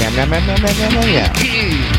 Meow, meow, meow, meow, meow, meow, meow.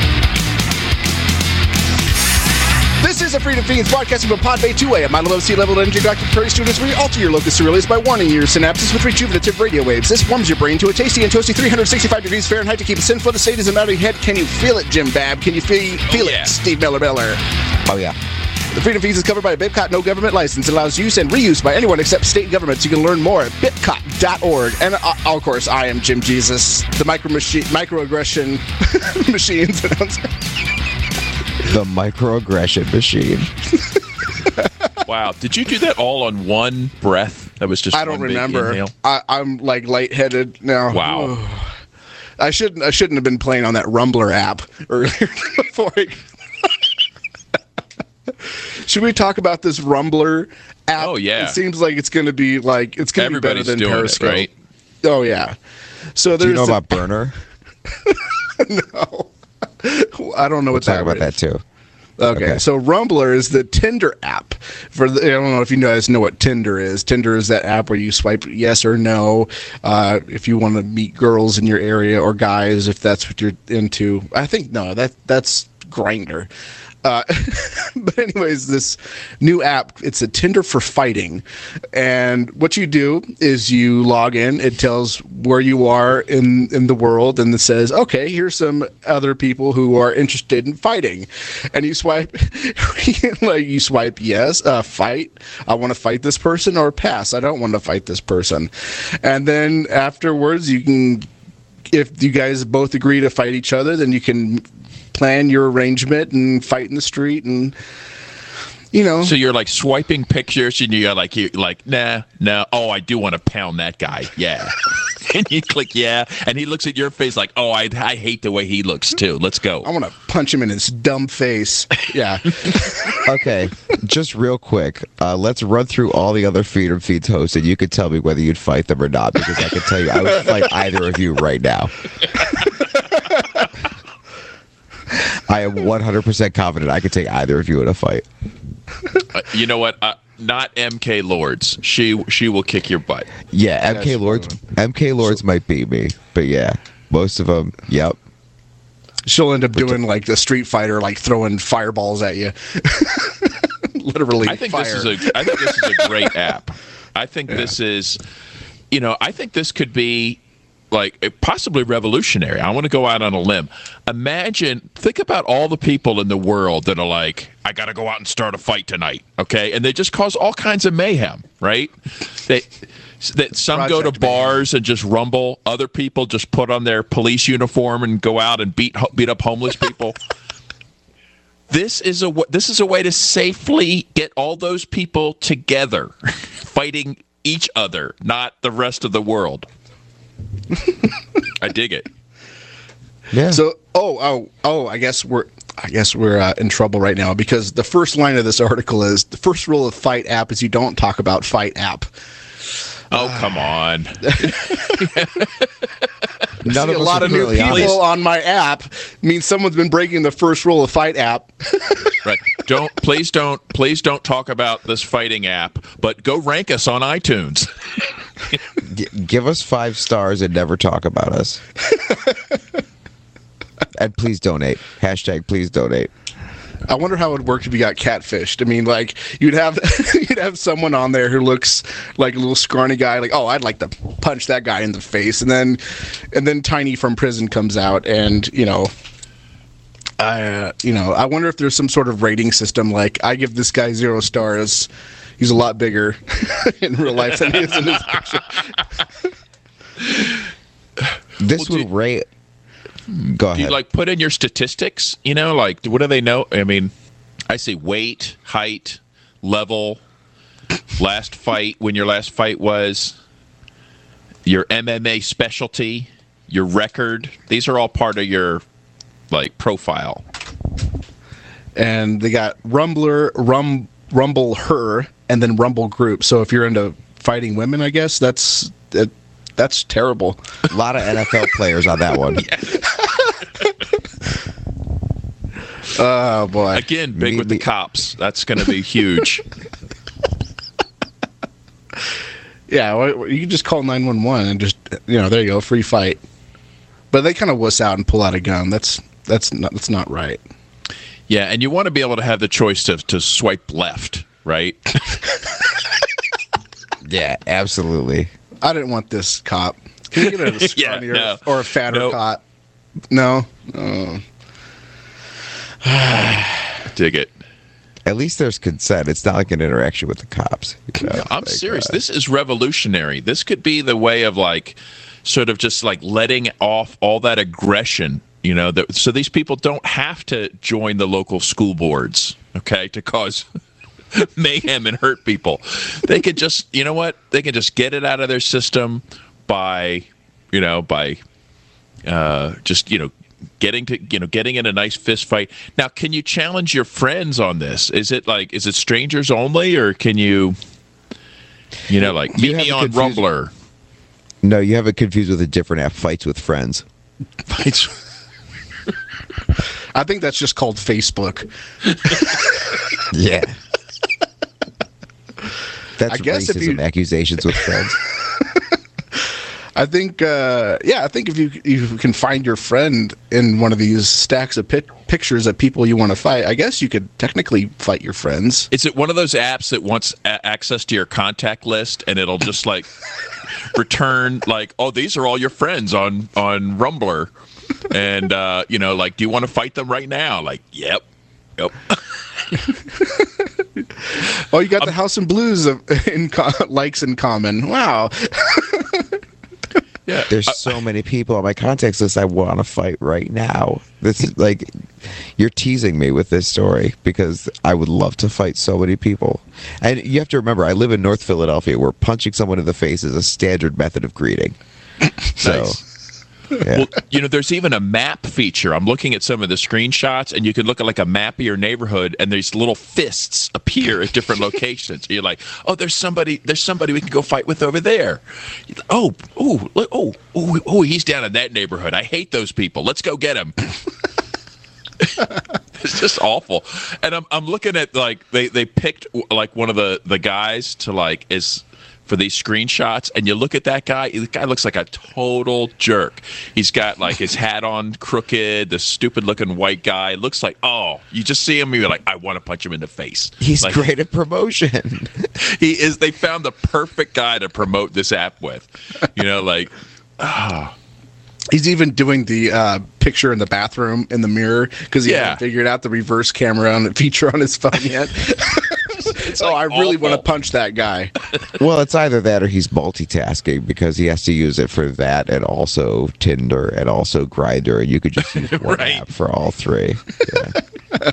This is a Freedom Fiends broadcasting from Pod Bay 2A at Mount Level Sea Level Intergalactic Prairie Studios, where you alter your locus ceruleus by warming your synapses with rejuvenative radio waves. This warms your brain to a tasty and toasty 365 degrees Fahrenheit to keep a sinful to sadism out of your head. Can you feel it, Jim Babb? Can you feel it, Steve Miller? Oh, yeah. The Freedom Fiends is covered by a BitCot no government license. It allows use and reuse by anyone except state governments. You can learn more at bitcot.org. And, of course, I am Jim Jesus, the microaggression machines announcer. The microaggression machine. Wow. Did you do that all on one breath? That was just I don't one big remember. inhale? I'm like lightheaded now. Wow. I shouldn't have been playing on that Rumbler app earlier before Should we talk about this Rumbler app? Oh, yeah. It seems like it's going to be like be better Everybody's than doing Periscope. it, right? Oh yeah. So Do you know there's about Burner? no. I don't know what Talk that about is. that too. Okay, so Rumbler is the Tinder app. I don't know if you guys know what Tinder is. Tinder is that app where you swipe yes or no if you want to meet girls in your area or guys if that's what you're into. I think no, that's Grindr. But anyways, this new app, it's a Tinder for fighting. And what you do is you log in. It tells where you are in the world, and it says, okay, here's some other people who are interested in fighting. And you swipe, you swipe yes, fight. I want to fight this person, or pass. I don't want to fight this person. And then afterwards, you can, if you guys both agree to fight each other, then you can plan your arrangement and fight in the street, and So you're like swiping pictures, and you're like, nah, no. Oh, I do want to pound that guy. Yeah. And you click yeah, and he looks at your face like, oh, I hate the way he looks too. Let's go. I want to punch him in his dumb face. Yeah. Okay, just real quick, let's run through all the other Freedom Feeds hosts, and you could tell me whether you'd fight them or not, because I can tell you I would fight either of you right now. I am 100% confident I could take either of you in a fight. You know what? Not MK Lords. She will kick your butt. Yeah, MK Lords might beat me, but yeah, most of them, yep. She'll end up doing like the Street Fighter, like throwing fireballs at you. Literally, I think fire. this is a great app. I think this is, I think this could be like possibly revolutionary. I want to go out on a limb. Think about all the people in the world that are like, I got to go out and start a fight tonight, okay? And they just cause all kinds of mayhem, right? Some go to bars and just rumble. Other people just put on their police uniform and go out and beat up homeless people. This is a way to safely get all those people together, fighting each other, not the rest of the world. I dig it. Yeah. So, I guess we're in trouble right now, because the first line of this article is, the first rule of Fight app is you don't talk about Fight app. Oh, come on. None See, of a lot of new people on my app means someone's been breaking the first rule of Fight app. Right. Please don't talk about this fighting app, but go rank us on iTunes. Give us 5 stars and never talk about us. And please donate. # please donate. I wonder how it would work if you got catfished. I mean, like, you'd have someone on there who looks like a little scrawny guy, like, oh, I'd like to punch that guy in the face, and then Tiny from prison comes out, and I wonder if there's some sort of rating system. Like, I give this guy 0 stars. He's a lot bigger in real life than he is in his picture. This would rate. Go ahead. Do you like put in your statistics? Like what do they know? I mean, I see weight, height, level, last fight, when your last fight was, your MMA specialty, your record. These are all part of your profile. And they got Rumbler, Rumble Her, and then Rumble Group. So if you're into fighting women, I guess that's terrible. A lot of NFL players on that one. Oh boy! Again, big with the cops. That's going to be huge. Yeah, well, you can just call 911 and just there you go, free fight. But they kind of wuss out and pull out a gun. That's not right. Yeah, and you want to be able to have the choice to swipe left, right? Yeah, absolutely. I didn't want this cop. Can you get a scrawnier or a fatter cop? No. Oh. Dig it. At least there's consent. It's not like an interaction with the cops. You know? I'm serious. This is revolutionary. This could be the way of like, sort of just like letting off all that aggression, you know, so these people don't have to join the local school boards, okay, to cause mayhem and hurt people. They could just, you know what? They can just get it out of their system by just, you know, getting in a nice fist fight. Now, can you challenge your friends on this? Is it strangers only, or can you like meet me on Rumbler? No, you have it confused with a different app, Fights with Friends. Fights. I think that's just called Facebook. Yeah. That's I guess racism accusations with friends. I think, I think if you can find your friend in one of these stacks of pictures of people you want to fight, I guess you could technically fight your friends. Is it one of those apps that wants access to your contact list, and it'll just like return like, oh, these are all your friends on Rumbler, and like, do you want to fight them right now? Like, yep. Oh, you got the House and Blues likes in common. Wow. Yeah. There's so many people on my contacts list I want to fight right now. This is like, you're teasing me with this story because I would love to fight so many people. And you have to remember, I live in North Philadelphia where punching someone in the face is a standard method of greeting. So, nice. Yeah. Well, there's even a map feature. I'm looking at some of the screenshots, and you can look at like a map of your neighborhood, and these little fists appear at different locations. You're like, oh, there's somebody we can go fight with over there. Oh, he's down in that neighborhood. I hate those people. Let's go get him. It's just awful. And I'm looking at like they picked like one of the guys to like is for these screenshots, and you look at that guy. The guy looks like a total jerk. He's got like his hat on crooked, the stupid looking white guy. Looks like, oh, you just see him, you're like, I want to punch him in the face. He's like, great at promotion. He is. They found the perfect guy to promote this app with. He's even doing the picture in the bathroom in the mirror because he hasn't figured out the reverse camera on the feature on his phone yet. So I really want to punch that guy. Well, it's either that or he's multitasking because he has to use it for that and also Tinder and also Grindr, and you could just use one app for all three. Yeah.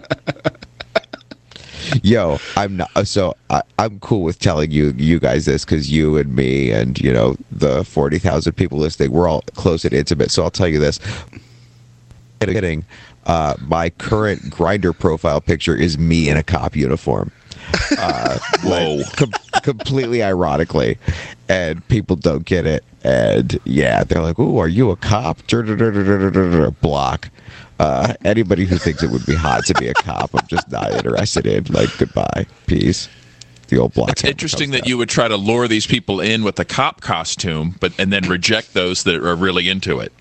Yo, I'm not. So I'm cool with telling you guys this because you and me and the 40,000 people listening, we're all close and intimate. So I'll tell you this. Kidding. My current Grindr profile picture is me in a cop uniform. Whoa! Completely ironically, and people don't get it. And yeah, they're like, "Ooh, are you a cop?" Block. Anybody who thinks it would be hot to be a cop, I'm just not interested in. Like, goodbye, peace. The old block. It's interesting that you would try to lure these people in with a cop costume, and then reject those that are really into it.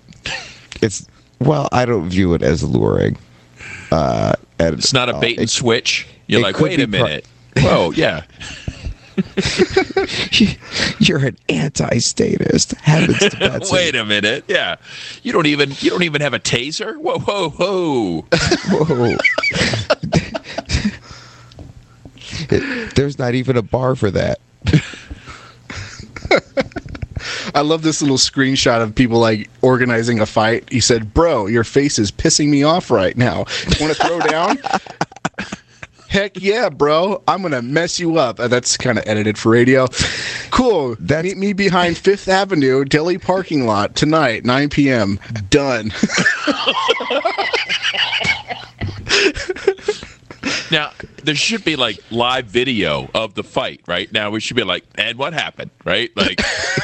I don't view it as luring. And it's not a bait and switch. You're like, wait a minute. Whoa, yeah. You're an anti-statist. Heavens to Betsy. Wait a minute. Yeah. You don't even have a taser? Whoa. There's not even a bar for that. I love this little screenshot of people like organizing a fight. He said, "Bro, your face is pissing me off right now. Want to throw down?" Heck yeah, bro. I'm going to mess you up. That's kind of edited for radio. Cool. Meet me behind 5th Avenue, Delhi parking lot tonight, 9 p.m. Done. Now, there should be like live video of the fight, right? Now we should be like, and what happened, right? Like,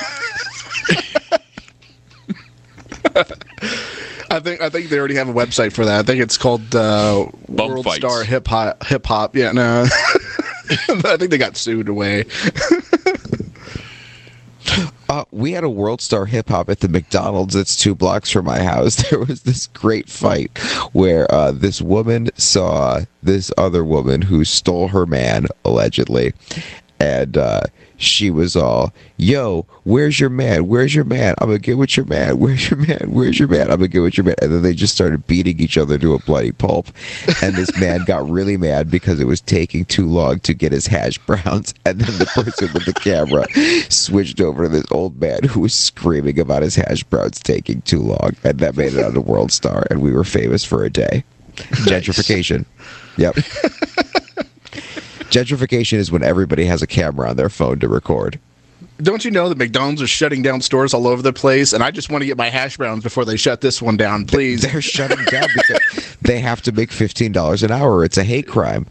I think they already have a website for that. I think it's called World Fights. Star Hip Hop. Yeah, no. I think they got sued away. we had a World Star Hip Hop at the McDonald's that's 2 blocks from my house. There was this great fight where this woman saw this other woman who stole her man, allegedly, and she was all, "Yo, where's your man? Where's your man? I'm gonna get with your man. Where's your man? Where's your man? I'm gonna get with your man." And then they just started beating each other to a bloody pulp. And this man got really mad because it was taking too long to get his hash browns. And then the person with the camera switched over to this old man who was screaming about his hash browns taking too long. And that made it on the World Star, and we were famous for a day. Gentrification. Yep. Gentrification is when everybody has a camera on their phone to record. Don't you know that McDonald's are shutting down stores all over the place? And I just want to get my hash browns before they shut this one down, please. They're shutting down because they have to make $15 an hour. It's a hate crime.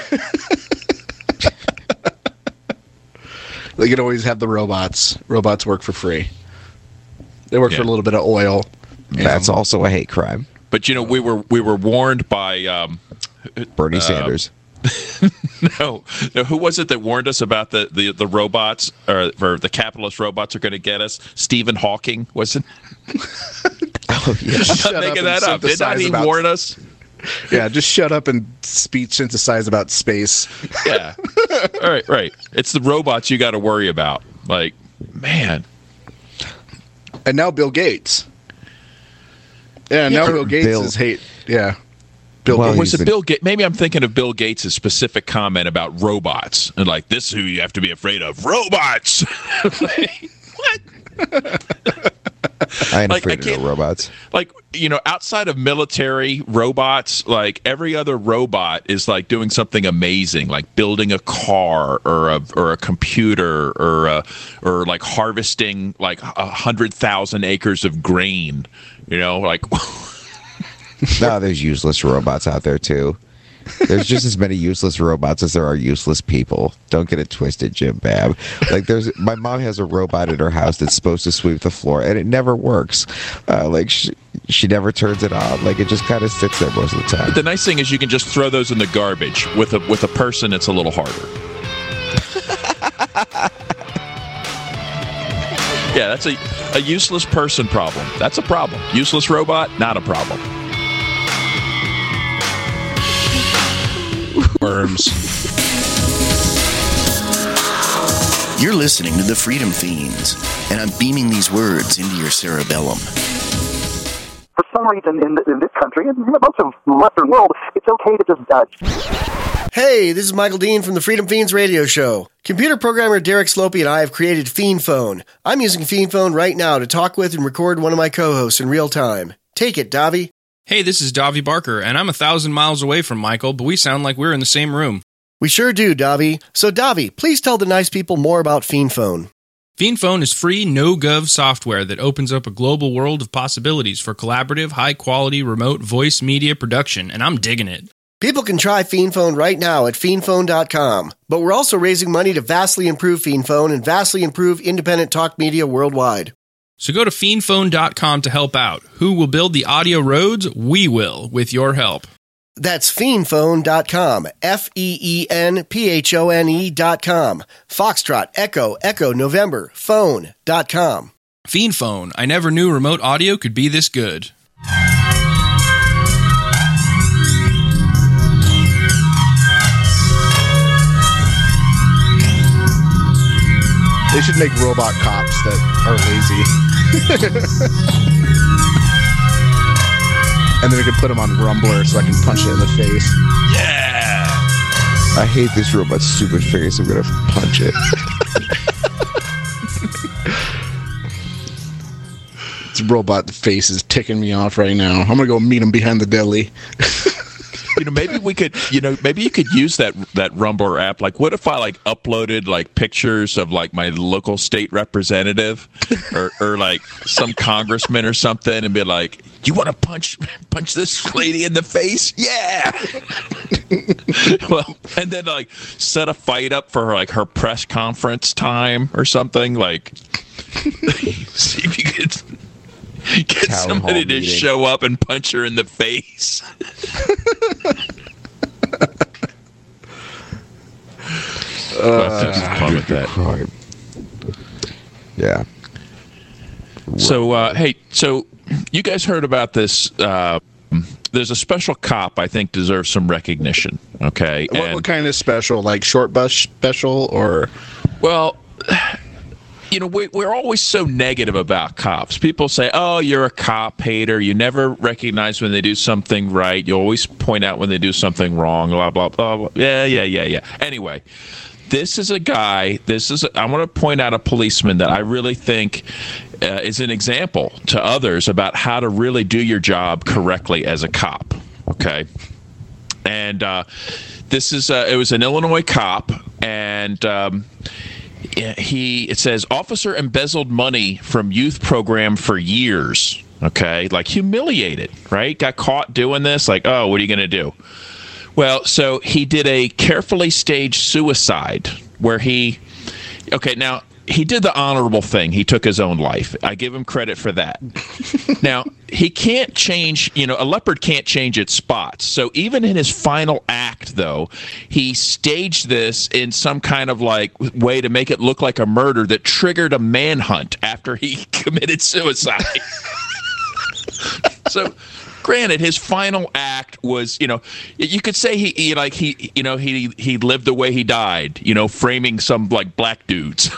They could always have the robots. Robots work for free. They work for a little bit of oil. That's also a hate crime. But, we were warned by Bernie Sanders. No, who was it that warned us about the robots, or the capitalist robots are going to get us? Stephen Hawking, was it? Oh, yeah. I'm not making that up. Did not he warn us? Yeah, just shut up and speech synthesize about space. Yeah. All right, right. It's the robots you got to worry about. Like, man. And now Bill Gates. Yeah, now Bill Gates is hate. Yeah. Was it Bill Gates? Maybe I'm thinking of Bill Gates' specific comment about robots. And like, this is who you have to be afraid of. Robots! Like, what? I ain't afraid of no robots. Like, outside of military robots, like every other robot is like doing something amazing, like building a car or a computer or like harvesting like 100,000 acres of grain. Like. No, there's useless robots out there too. There's just as many useless robots as there are useless people. Don't get it twisted, Jim Bab. Like, my mom has a robot in her house that's supposed to sweep the floor, and it never works. Like, she never turns it on. Like, it just kind of sits there most of the time. But the nice thing is you can just throw those in the garbage. With a person, it's a little harder. Yeah, that's a useless person problem. That's a problem. Useless robot, not a problem. Worms. You're listening to the Freedom Fiends, and I'm beaming these words into your cerebellum. For some reason in this country, and most of the Western world, it's okay to just judge. Hey, this is Michael Dean from the Freedom Fiends radio show. Computer programmer Derek Slopey and I have created Fiend Phone. I'm using Fiend Phone right now to talk with and record one of my co-hosts in real time. Take it, Davi. Hey, this is Davi Barker, and I'm 1,000 miles away from Michael, but we sound like we're in the same room. We sure do, Davi. So, Davi, please tell the nice people more about Fiend Phone. Fiend Phone is free, no-gov software that opens up a global world of possibilities for collaborative, high-quality, remote voice media production, and I'm digging it. People can try Fiend Phone right now at fiendphone.com, but we're also raising money to vastly improve Fiend Phone and vastly improve independent talk media worldwide. So go to fiendphone.com to help out. Who will build the audio roads? We will, with your help. That's fiendphone.com, FEENPHONE.com, Foxtrot, Echo, November, phone.com. Fiend Phone. I never knew remote audio could be this good. They should make robot cops that are lazy. And then we could put them on Rumbler so I can punch it in the face. Yeah! I hate this robot's stupid face. I'm going to punch it. This robot face is ticking me off right now. I'm going to go meet him behind the deli. Maybe we could, maybe you could use that Rumbler app. Like, what if I like uploaded like pictures of like my local state representative or like some congressman or something and be like, you want to punch this lady in the face? Yeah. Well, and then like set a fight up for like her press conference time or something. Like, see if you could get somebody to show up and punch her in the face. Yeah. So, hey, so you guys heard about this? There's a special cop I think deserves some recognition. Okay, What kind of special? Like short bus special, or? Well, you know, we're always so negative about cops. People say, "Oh, you're a cop hater. You never recognize when they do something right. You always point out when they do something wrong." Blah blah blah. Blah. Yeah. Anyway. This is a guy, I want to point out a policeman that I really think is an example to others about how to really do your job correctly as a cop, okay? And it was an Illinois cop, and it says, officer embezzled money from youth program for years, okay? Like humiliated, right? Got caught doing this, like, oh, what are you going to do? Well, so he did a carefully staged suicide where he did the honorable thing. He took his own life. I give him credit for that. Now, he can't change, a leopard can't change its spots. So even in his final act, though, he staged this in some kind of like way to make it look like a murder that triggered a manhunt after he committed suicide. So, granted, his final act was, you could say he lived the way he died, framing some like black dudes.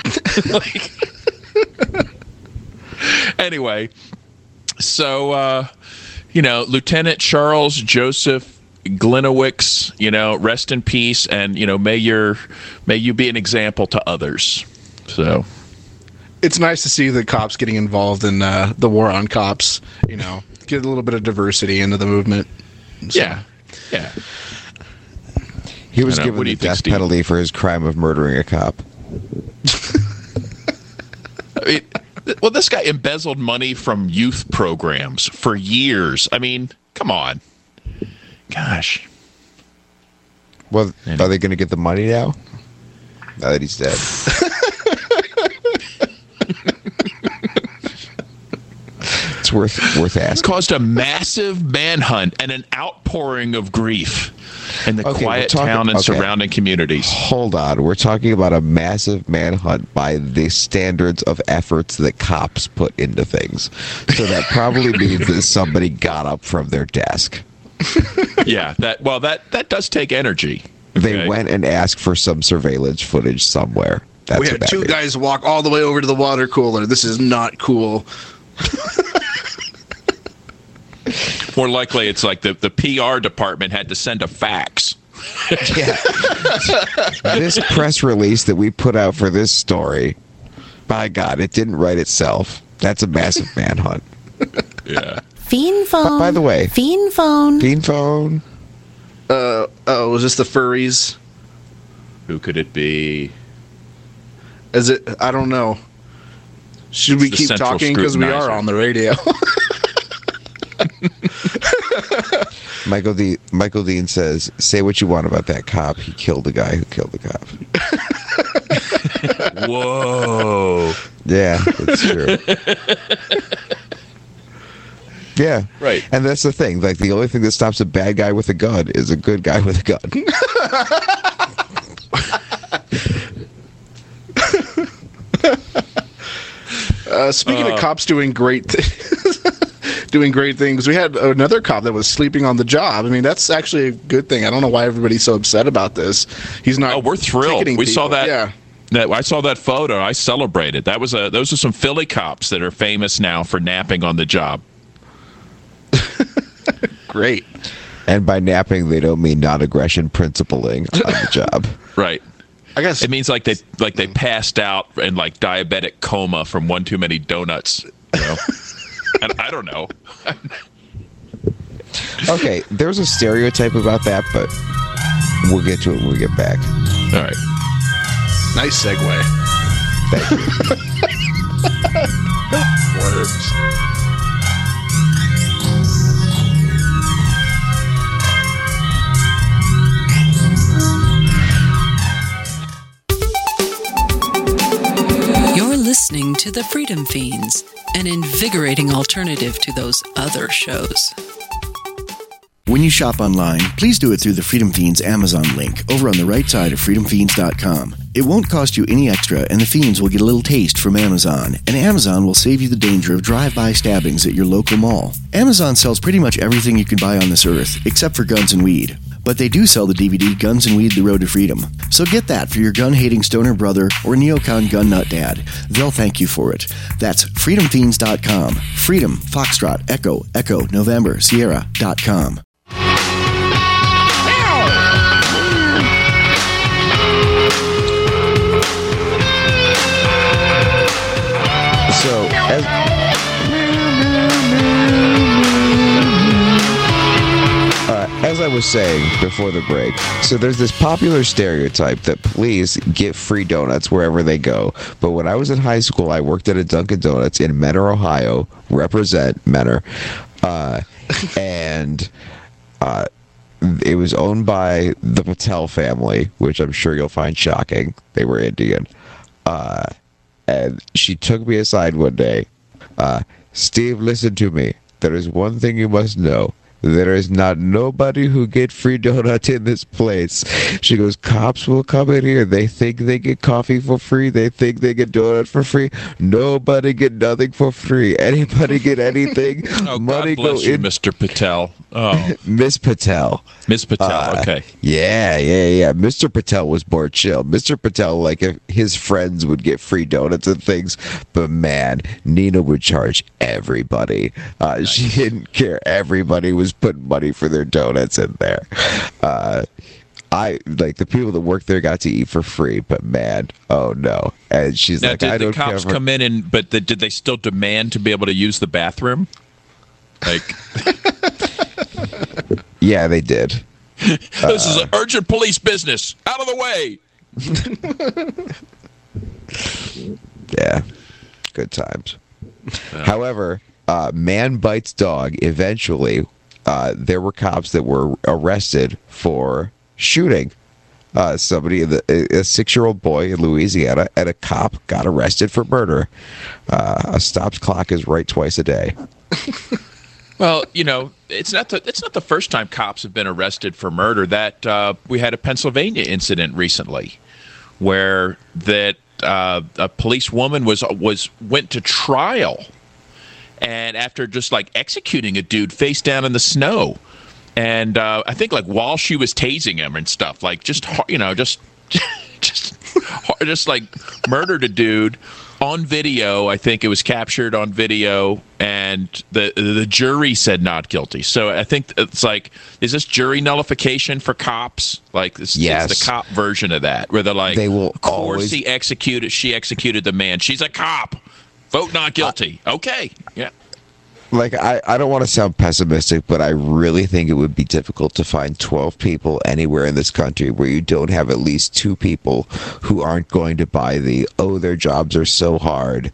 Anyway, so Lieutenant Charles Joseph Glenowicz, rest in peace, and may you be an example to others. So it's nice to see the cops getting involved in the war on cops. Get a little bit of diversity into the movement. So. Yeah. He was given the death penalty for his crime of murdering a cop. Well, this guy embezzled money from youth programs for years. I mean, come on. Gosh. Well, are they going to get the money now? Now that he's dead. It's worth asking. Caused a massive manhunt and an outpouring of grief in the quiet town and surrounding communities. Hold on. We're talking about a massive manhunt by the standards of efforts that cops put into things. So that probably means that somebody got up from their desk. Yeah, that does take energy. Okay? They went and asked for some surveillance footage somewhere. That's we had two guys walk all the way over to the water cooler. This is not cool. More likely, it's like the PR department had to send a fax. Yeah. This press release that we put out for this story, by God, it didn't write itself. That's a massive manhunt. Yeah. Fiend phone. By the way. Fiend phone. Fiend phone. Was this the furries? Who could it be? Is it? I don't know. Should we keep talking because we are on the radio? Michael Dean says, "Say what you want about that cop. He killed the guy who killed the cop." Whoa. Yeah, that's true. Yeah. Right. And that's the thing. Like, the only thing that stops a bad guy with a gun is a good guy with a gun. Speaking of cops doing great things, we had another cop that was sleeping on the job. I mean, that's actually a good thing. I don't know why everybody's so upset about this. He's not. Oh, we're thrilled. We saw that. Yeah. I saw that photo. I celebrated. Those are some Philly cops that are famous now for napping on the job. Great. And by napping, they don't mean non-aggression principling on the job. Right. I guess it means like they passed out in like diabetic coma from one too many donuts. And I don't know. Okay, there's a stereotype about that, but we'll get to it when we get back. All right. Nice segue. Thank you. Words. You're listening to The Freedom Fiends, an invigorating alternative to those other shows. When you shop online, please do it through the Freedom Fiends Amazon link over on the right side of freedomfiends.com. It won't cost you any extra, and the Fiends will get a little taste from Amazon, and Amazon will save you the danger of drive-by stabbings at your local mall. Amazon sells pretty much everything you can buy on this earth, except for guns and weed. But they do sell the DVD Guns and Weed: The Road to Freedom. So get that for your gun-hating stoner brother or neocon gun nut dad. They'll thank you for it. That's freedomfiends.com. Freedom, Foxtrot, Echo, Echo, November, Sierra.com. So, as I was saying before the break, so there's this popular stereotype that police get free donuts wherever they go. But when I was in high school, I worked at a Dunkin' Donuts in Menor, Ohio. Represent Menor. And it was owned by the Patel family, which I'm sure you'll find shocking. They were Indian. And she took me aside one day. Steve, listen to me. There is one thing you must know. There is not nobody who get free donut in this place. She goes, cops will come in here. They think they get coffee for free. They think they get donut for free. Nobody get nothing for free. Anybody get anything? Oh, money God bless go you, in. Mr. Patel. Oh, Miss Patel. Miss Patel. Okay. Yeah. Mr. Patel was more chill. Mr. Patel, like, if his friends would get free donuts and things, but man, Nina would charge everybody. She didn't care. Everybody was putting money for their donuts in there. I like the people that work there got to eat for free, but man, oh no! And she's Now, like, did I don't the cops care. come in and did they still demand to be able to use the bathroom? Like, Yeah, they did. this is an urgent police business. Out of the way. Yeah, good times. However, man bites dog. Eventually, there were cops that were arrested for shooting somebody, a 6-year-old boy in Louisiana, and a cop got arrested for murder. A stopped clock is right twice a day. Well, you know, it's not the first time cops have been arrested for murder. That we had a Pennsylvania incident recently, where a police woman went to trial, and after just like executing a dude face down in the snow, and I think like while she was tasing him and stuff, like just like murdered a dude on video. I think it was captured on video, and the jury said not guilty. So I think it's like, is this jury nullification for cops? Like this, Yes. it's the cop version of that, where they're like, They will of course always- she executed the man. She's a cop. Vote not guilty. Okay. Yeah. Like, I don't want to sound pessimistic, but I really think it would be difficult to find 12 people anywhere in this country where you don't have at least 2 people who aren't going to buy the, oh, their jobs are so hard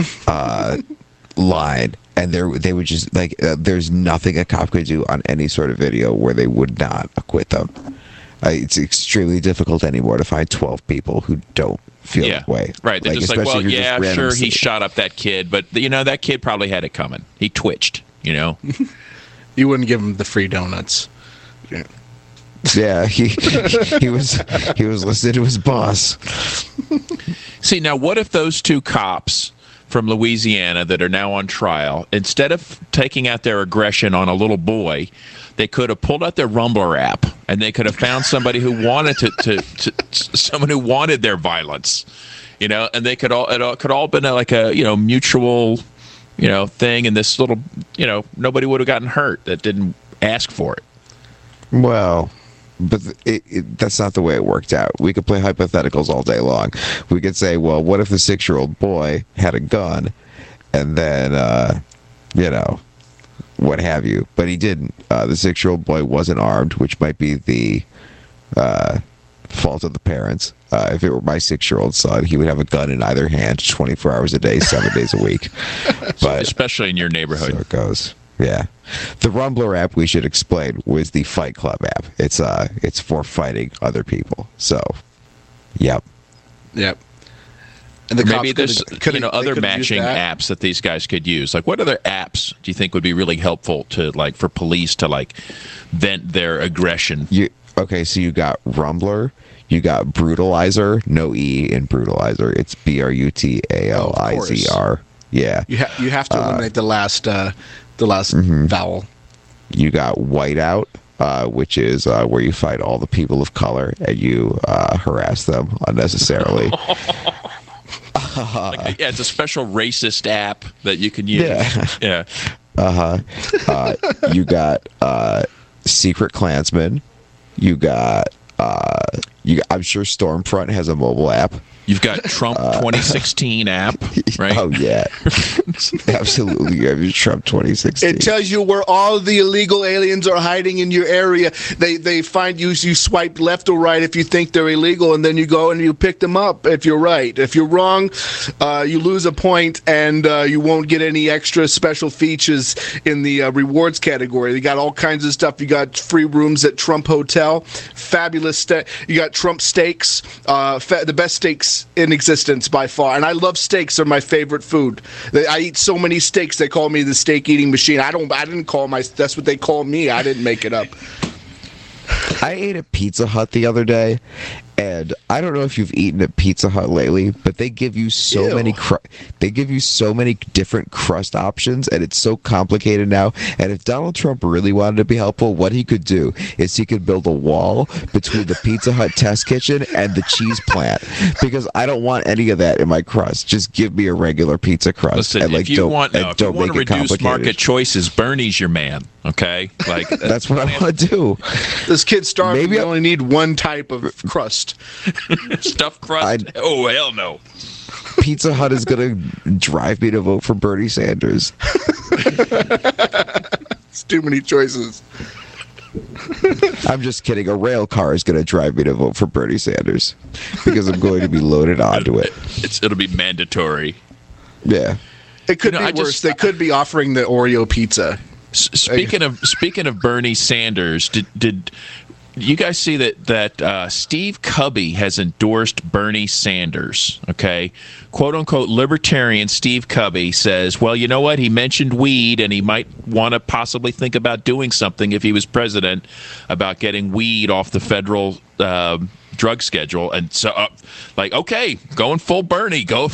line. And they would just, like, there's nothing a cop could do on any sort of video where they would not acquit them. It's extremely difficult anymore to find 12 people who don't feel that way. Right. They're Like, just like, especially well, if you're just yeah, sure, randomly- he shot up that kid, but you know, that kid probably had it coming. He twitched, you know. You wouldn't give him the free donuts. Yeah. Yeah, he was listening to his boss. See, now what if those 2 cops from Louisiana that are now on trial, instead of taking out their aggression on a little boy, they could have pulled out their Rumbler app and they could have found somebody who wanted someone who wanted their violence, you know, and they could all been like a, you know, mutual, you know, thing, and this little, you know, nobody would have gotten hurt that didn't ask for it. Well, but that's not the way it worked out. We could play hypotheticals all day long. We could say, well, what if the 6-year-old boy had a gun, and then, you know, what have you? But he didn't. The 6-year-old boy wasn't armed, which might be the fault of the parents. If it were my 6-year-old son, he would have a gun in either hand 24 hours a day, 7 days a week. But Especially in your neighborhood. so it goes. Yeah. The Rumbler app, we should explain, was the Fight Club app. It's for fighting other people. So, yep. Yep. And the Maybe cops there's other matching apps that these guys could use. Like, what other apps do you think would be really helpful to for police to vent their aggression? So you got Rumbler, you got Brutalizer, no E in Brutalizer. It's Brutalizr. Yeah. You have to eliminate the last vowel. You got Whiteout, which is where you fight all the people of color and you harass them unnecessarily. It's a special racist app that you can use. Yeah. You got Secret Klansman. You got I'm sure Stormfront has a mobile app. You've got Trump 2016 app, right? Oh, yeah. Absolutely. You have your Trump 2016. It tells you where all the illegal aliens are hiding in your area. They find you swipe left or right if you think they're illegal, and then you go and you pick them up if you're right. If you're wrong, you lose a point, and you won't get any extra special features in the rewards category. They got all kinds of stuff. You got free rooms at Trump Hotel, fabulous. You got Trump steaks, the best steaks in existence by far, and I love steaks. They're my favorite food. I eat so many steaks. They call me the steak eating machine. I didn't call that's what they call me. I didn't make it up. I ate at Pizza Hut the other day, and I don't know if you've eaten at Pizza Hut lately, but they give you so many different crust options, and it's so complicated now. And if Donald Trump really wanted to be helpful, what he could do is he could build a wall between the Pizza Hut test kitchen and the cheese plant, because I don't want any of that in my crust. Just give me a regular pizza crust. Listen, and if you want to reduce market choices, Bernie's your man. Okay, that's what I want to do. This kid's starving. Maybe I only need one type of crust. Stuffed crust? Oh, hell no. Pizza Hut is going to drive me to vote for Bernie Sanders. It's too many choices. I'm just kidding. A rail car is going to drive me to vote for Bernie Sanders because I'm going to be loaded onto it. It'll be mandatory. Yeah. It could be worse. They could be offering the Oreo pizza. Speaking of Bernie Sanders, did you guys see that Steve Cubby has endorsed Bernie Sanders? Okay, quote unquote libertarian Steve Cubby says, well, you know what? He mentioned weed, and he might want to possibly think about doing something if he was president about getting weed off the federal drug schedule. And so, okay, going full Bernie, go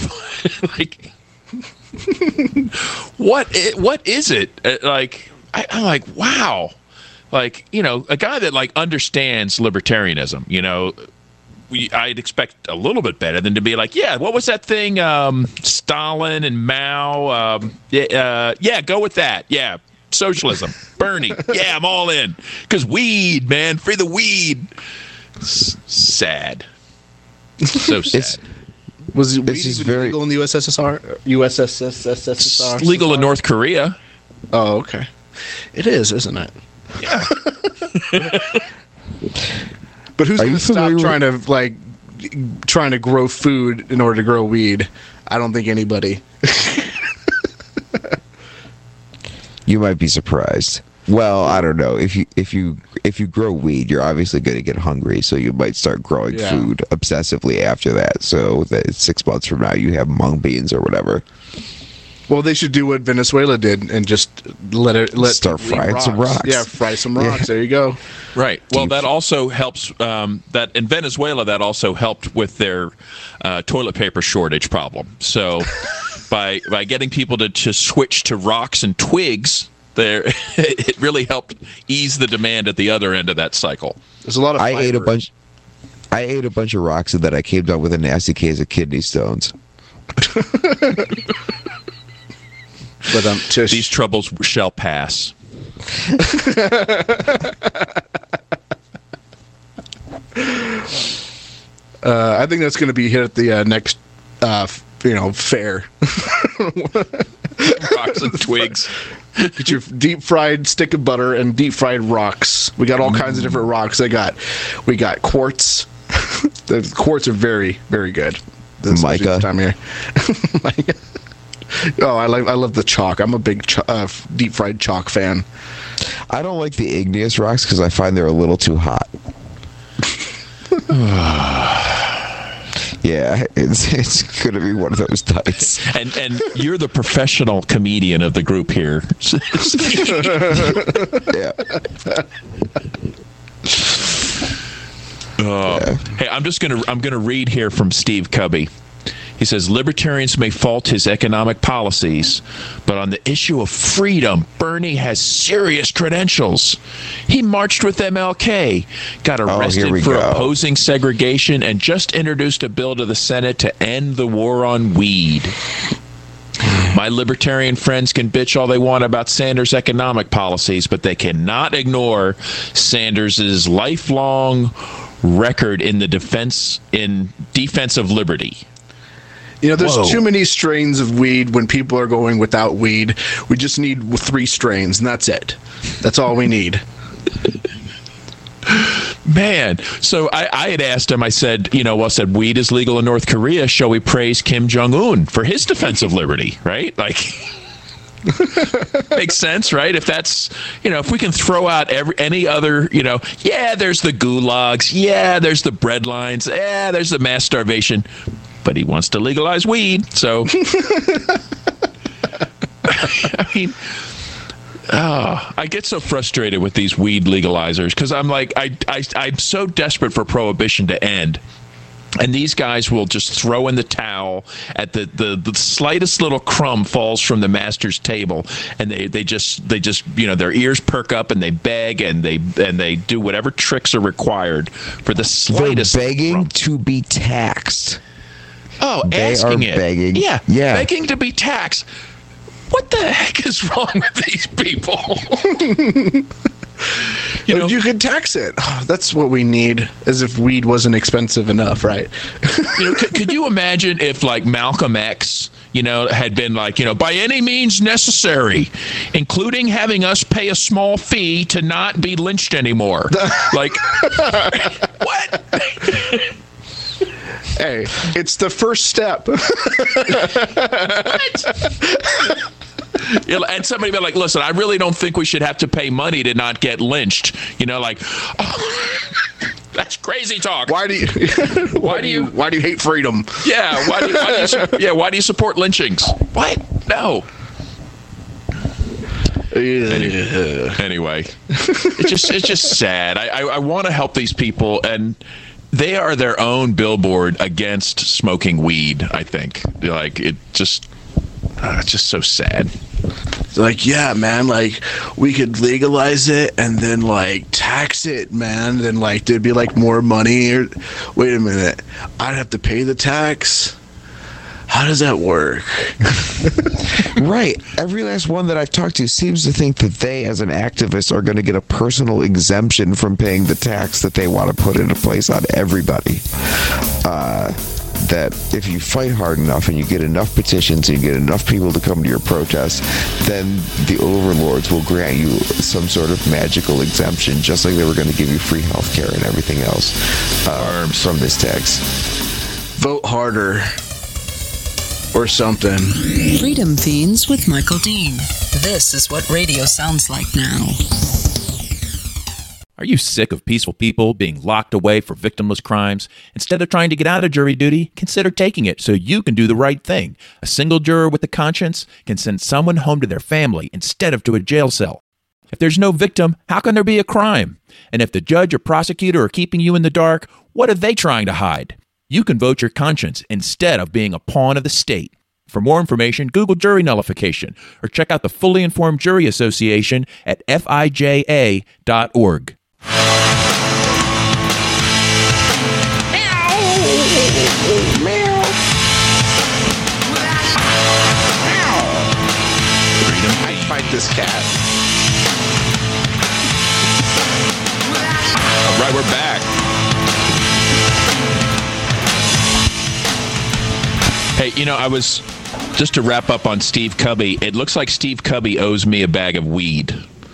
What is it? I'm like, wow. A guy that understands libertarianism, I'd expect a little bit better than to be like, yeah, what was that thing? Stalin and Mao. Yeah, go with that. Yeah, socialism. Bernie. Yeah, I'm all in. Because weed, man, free the weed. Sad. So sad. Was weed even legal in the USSR? It's legal in North Korea. Oh, okay. It is, isn't it? Yeah. But who's going to stop trying to grow food in order to grow weed? I don't think anybody. You might be surprised. Well, I don't know. If you grow weed, you're obviously going to get hungry, so you might start growing food obsessively after that. So that 6 months from now, you have mung beans or whatever. Well, they should do what Venezuela did and just let start frying some rocks. Yeah, fry some rocks. There you go. Right. Well, that also helps. That in Venezuela, that also helped with their toilet paper shortage problem. So, by getting people to switch to rocks and twigs, it really helped ease the demand at the other end of that cycle. There's a lot of. I ate a bunch of rocks, and then I came down with a nasty case of kidney stones. But these troubles shall pass. I think that's going to be hit at the next, fair. Rocks and twigs. Get your deep fried stick of butter and deep fried rocks. We got all kinds of different rocks. We got quartz. The quartz are very, very good. Mica. Time here. Oh, I love the chalk. I'm a big deep fried chalk fan. I don't like the igneous rocks because I find they're a little too hot. Yeah, it's going to be one of those nights. And you're the professional comedian of the group here. Hey, I'm gonna read here from Steve Cubby. He says, libertarians may fault his economic policies, but on the issue of freedom, Bernie has serious credentials. He marched with MLK, got arrested for opposing segregation, and just introduced a bill to the Senate to end the war on weed. My libertarian friends can bitch all they want about Sanders' economic policies, but they cannot ignore Sanders' lifelong record in the defense of liberty. You know, there's too many strains of weed when people are going without weed. We just need 3 strains, and that's it. That's all we need. Man, so I had asked him, I said, weed is legal in North Korea. Shall we praise Kim Jong-un for his defense of liberty, right? Like, makes sense, right? If that's, if we can throw out any other, there's the gulags. Yeah, there's the bread lines. Yeah, there's the mass starvation. But he wants to legalize weed, so I mean, I get so frustrated with these weed legalizers because I'm like, I'm so desperate for prohibition to end, and these guys will just throw in the towel at the slightest little crumb falls from the master's table, and they just their ears perk up and they beg and they do whatever tricks are required for the slightest. They're begging crumb. to be taxed. Oh, they asking are it. Begging. Yeah, yeah, begging to be taxed. What the heck is wrong with these people? You could tax it. Oh, that's what we need, as if weed wasn't expensive enough, right? Could you imagine if, like, Malcolm X, had been like, by any means necessary, including having us pay a small fee to not be lynched anymore? Like, what? Hey, it's the first step. What? And somebody be like, listen, I really don't think we should have to pay money to not get lynched. That's crazy talk. Why do you hate freedom? Yeah, why do you support lynchings? What? No. Anyway, it's just sad. I want to help these people, and they are their own billboard against smoking weed, I think. Like, it's just so sad. Like, yeah, man, like, we could legalize it and then, like, tax it, man. Then, like, there'd be, like, more money. Or, wait a minute, I'd have to pay the tax? How does that work? Right. Every last one that I've talked to seems to think that they, as an activist, are going to get a personal exemption from paying the tax that they want to put into place on everybody. That if you fight hard enough and you get enough petitions and you get enough people to come to your protest, then the overlords will grant you some sort of magical exemption, just like they were going to give you free health care and everything else from this tax. Vote harder. Or something. Freedom Fiends with Michael Dean. This is what radio sounds like now. Are you sick of peaceful people being locked away for victimless crimes? Instead of trying to get out of jury duty, consider taking it so you can do the right thing. A single juror with a conscience can send someone home to their family instead of to a jail cell. If there's no victim, how can there be a crime? And if the judge or prosecutor are keeping you in the dark, what are they trying to hide? You can vote your conscience instead of being a pawn of the state. For more information, Google jury nullification or check out the Fully Informed Jury Association at fija.org. I'd fight this cat. All right, we're back. Hey, I was, just to wrap up on Steve Cubby, it looks like Steve Cubby owes me a bag of weed.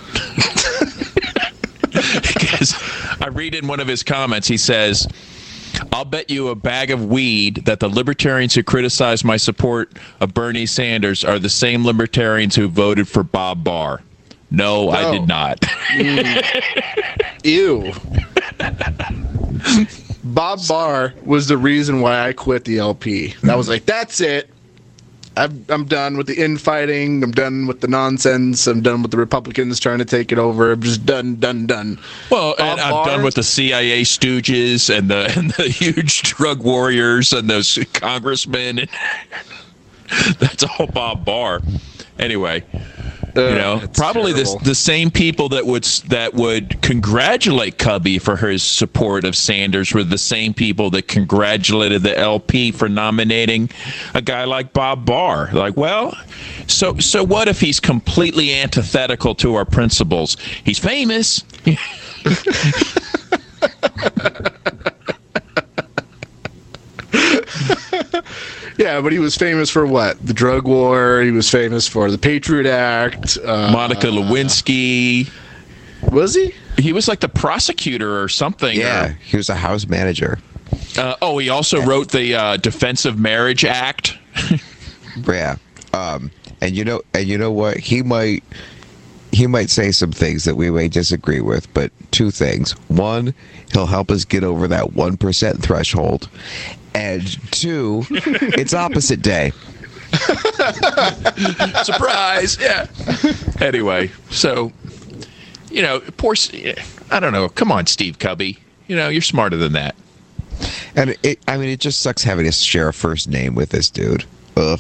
Because I read in one of his comments, he says, I'll bet you a bag of weed that the libertarians who criticize my support of Bernie Sanders are the same libertarians who voted for Bob Barr. No, I did not. Ew. Bob Barr was the reason why I quit the LP. I was like, that's it. I'm done with the infighting. I'm done with the nonsense. I'm done with the Republicans trying to take it over. I'm just done. Well, and I'm done with the CIA stooges and the huge drug warriors and those congressmen. That's all Bob Barr. Anyway, probably the same people that would congratulate Cubby for his support of Sanders were the same people that congratulated the LP for nominating a guy like Bob Barr. Like, well, so what if he's completely antithetical to our principles? He's famous. Yeah, but he was famous for what? The drug war. He was famous for the Patriot Act. Monica Lewinsky. Was he? He was like the prosecutor or something. Yeah, he was a house manager. He also wrote the Defensive Marriage Act. Yeah, and you know what? He might say some things that we may disagree with, but two things: one, he'll help us get over that 1% threshold. And two, it's opposite day. Surprise! Yeah. Anyway, so, I don't know. Come on, Steve Cubby. You're smarter than that. And it just sucks having to share a first name with this dude. Ugh.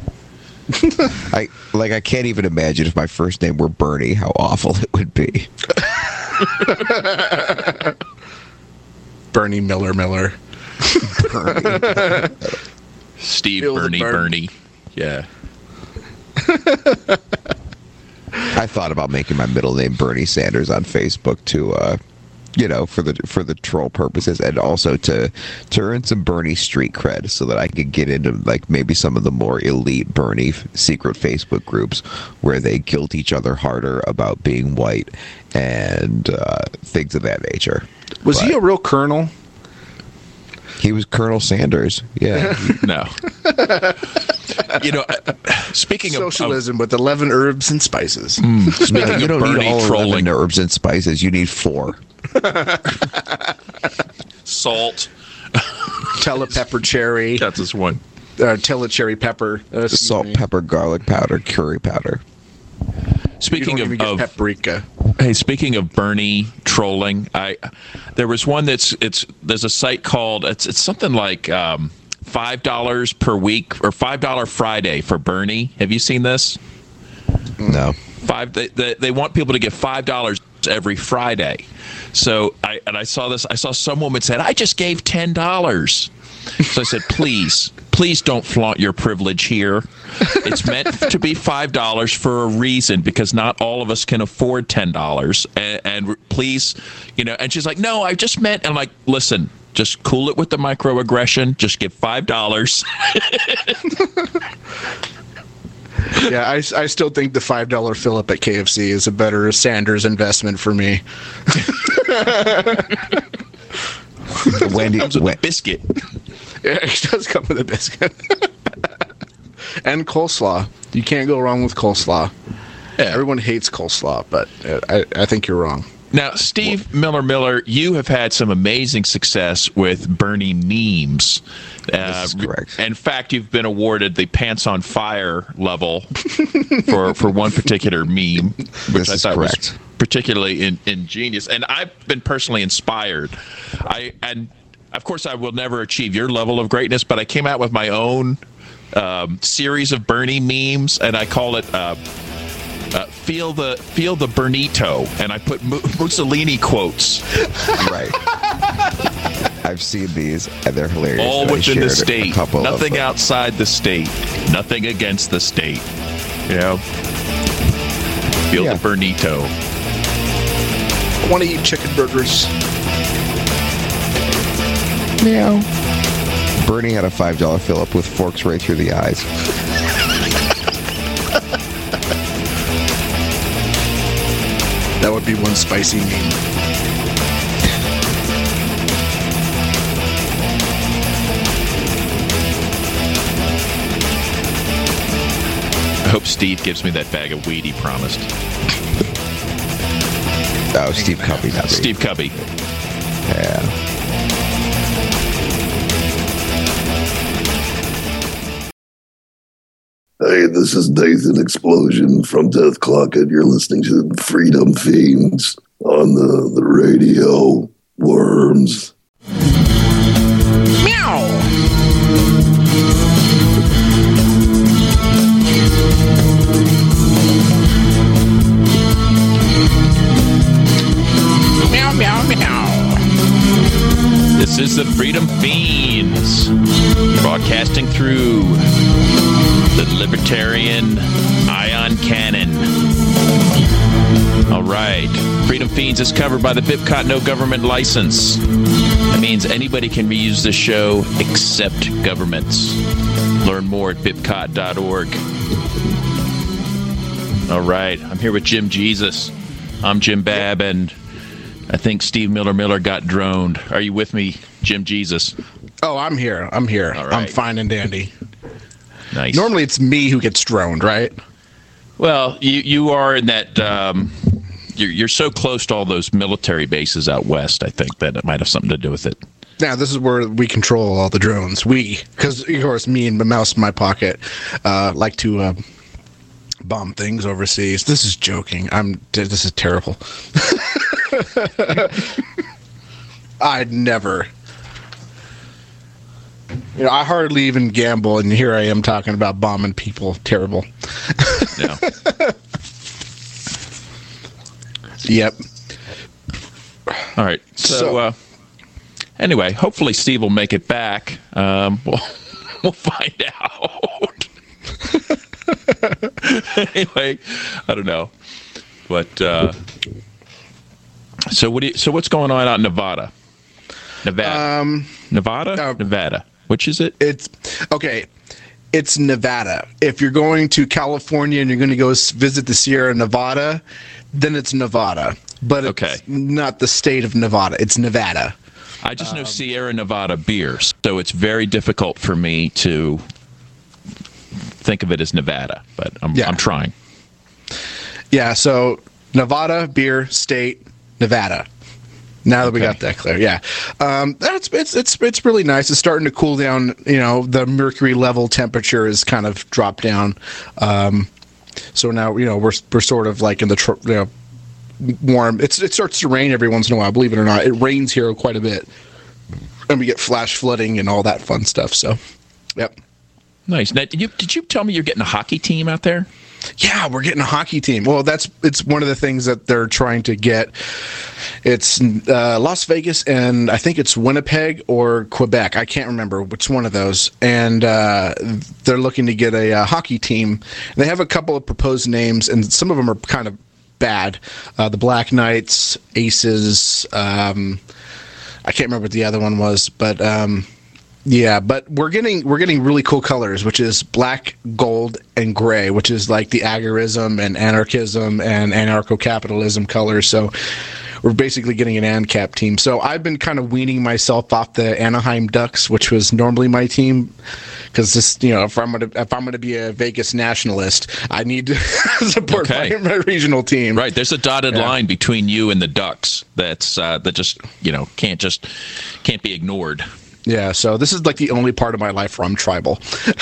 I can't even imagine if my first name were Bernie, how awful it would be. Bernie Miller. Bernie. Steve Bernie. Yeah. I thought about making my middle name Bernie Sanders on Facebook to for the troll purposes, and also to earn some Bernie street cred, so that I could get into like maybe some of the more elite Bernie secret Facebook groups where they guilt each other harder about being white and things of that nature. Was he a real colonel? He was Colonel Sanders. Yeah. No. Speaking socialism with 11 herbs and spices. Speaking you of don't Bernie need all trolling 11 herbs and spices. You need 4. Salt. Telepepper cherry. That's this one. Telecherry pepper. Salt, pepper, garlic powder, curry powder. Speaking of paprika. Hey, speaking of Bernie trolling, there was one there's a site called it's something like $5 per week or $5 Friday for Bernie. Have you seen this? No. They want people to give $5 every Friday. So I saw this. I saw some woman said, I just gave $10. So I said, please don't flaunt your privilege here. It's meant to be $5 for a reason, because not all of us can afford $10. And please, and she's like, no, I just meant, and I'm like, listen, just cool it with the microaggression. Just give $5. Yeah, I still think the $5 fill-up at KFC is a better Sanders investment for me. Wendy comes with a biscuit. Yeah, it does come with a biscuit. And coleslaw. You can't go wrong with coleslaw. Yeah. Everyone hates coleslaw, but I think you're wrong. Now, Steve Miller, you have had some amazing success with Bernie memes. This is correct. In fact, you've been awarded the Pants on Fire level for one particular meme, which I thought was particularly ingenious. And I've been personally inspired. And of course, I will never achieve your level of greatness, but I came out with my own series of Bernie memes, and I call it Feel the Bernito, and I put Mussolini quotes. Right. I've seen these, and they're hilarious. All within the state. Nothing outside the state. Nothing against the state. Feel the Bernito. I want to eat chicken burgers. Meow. Bernie had a $5 fill-up with forks right through the eyes. That would be one spicy meme. I hope Steve gives me that bag of weed he promised. Oh, Steve Cubby. Steve Cubby. Yeah. this is Nathan Explosion from Death Clock, and you're listening to Freedom Fiends on the radio. Worms. Meow. Meow, meow, meow. This is the Freedom Fiends, broadcasting through the Libertarian Ion Cannon. All right. Freedom Fiends is covered by the BIPCOT no government license. That means anybody can reuse this show except governments. Learn more at bipcot.org. All right. I'm here with Jim Jesus. I'm Jim Babb, and I think Steve Miller got droned. Are you with me, Jim Jesus? Oh, I'm here. All right. I'm fine and dandy. Nice. Normally it's me who gets droned, right? Well, you are in that... You're so close to all those military bases out west, I think, that it might have something to do with it. Now, this is where we control all the drones. Because, of course, me and the mouse in my pocket like to bomb things overseas. This is joking. This is terrible. I'd never. I hardly even gamble, and here I am talking about bombing people. Terrible. Yeah. Yep. All right. So anyway, hopefully Steve will make it back. We'll find out. Anyway, I don't know. But so what's going on out in Nevada? Nevada. Which is it? It's okay. It's Nevada. If you're going to California and you're going to go visit the Sierra Nevada, then it's Nevada. But it's not the state of Nevada. It's Nevada. I just know Sierra Nevada beer, so it's very difficult for me to think of it as Nevada, but I'm trying. Yeah, so Nevada, beer, state, Nevada. Now that we got that clear, yeah, it's really nice. It's starting to cool down. The mercury level temperature is kind of dropped down. So now we're sort of like in the warm. It starts to rain every once in a while. Believe it or not, it rains here quite a bit, and we get flash flooding and all that fun stuff. So, yep. Nice. Now, did you tell me you're getting a hockey team out there? Yeah, we're getting a hockey team. Well, it's one of the things that they're trying to get. It's Las Vegas, and I think it's Winnipeg or Quebec. I can't remember which one of those. And they're looking to get a hockey team. They have a couple of proposed names, and some of them are kind of bad. The Black Knights, Aces. I can't remember what the other one was, but yeah. But we're getting really cool colors, which is black, gold, and gray, which is like the agorism and anarchism and anarcho-capitalism colors. So we're basically getting an ANCAP team. So I've been kind of weaning myself off the Anaheim Ducks, which was normally my team, because this, if I'm gonna be a Vegas nationalist, I need to support my regional team. Right. There's a dotted line between you and the Ducks that's that just can't be ignored. Yeah, so this is like the only part of my life where I'm tribal.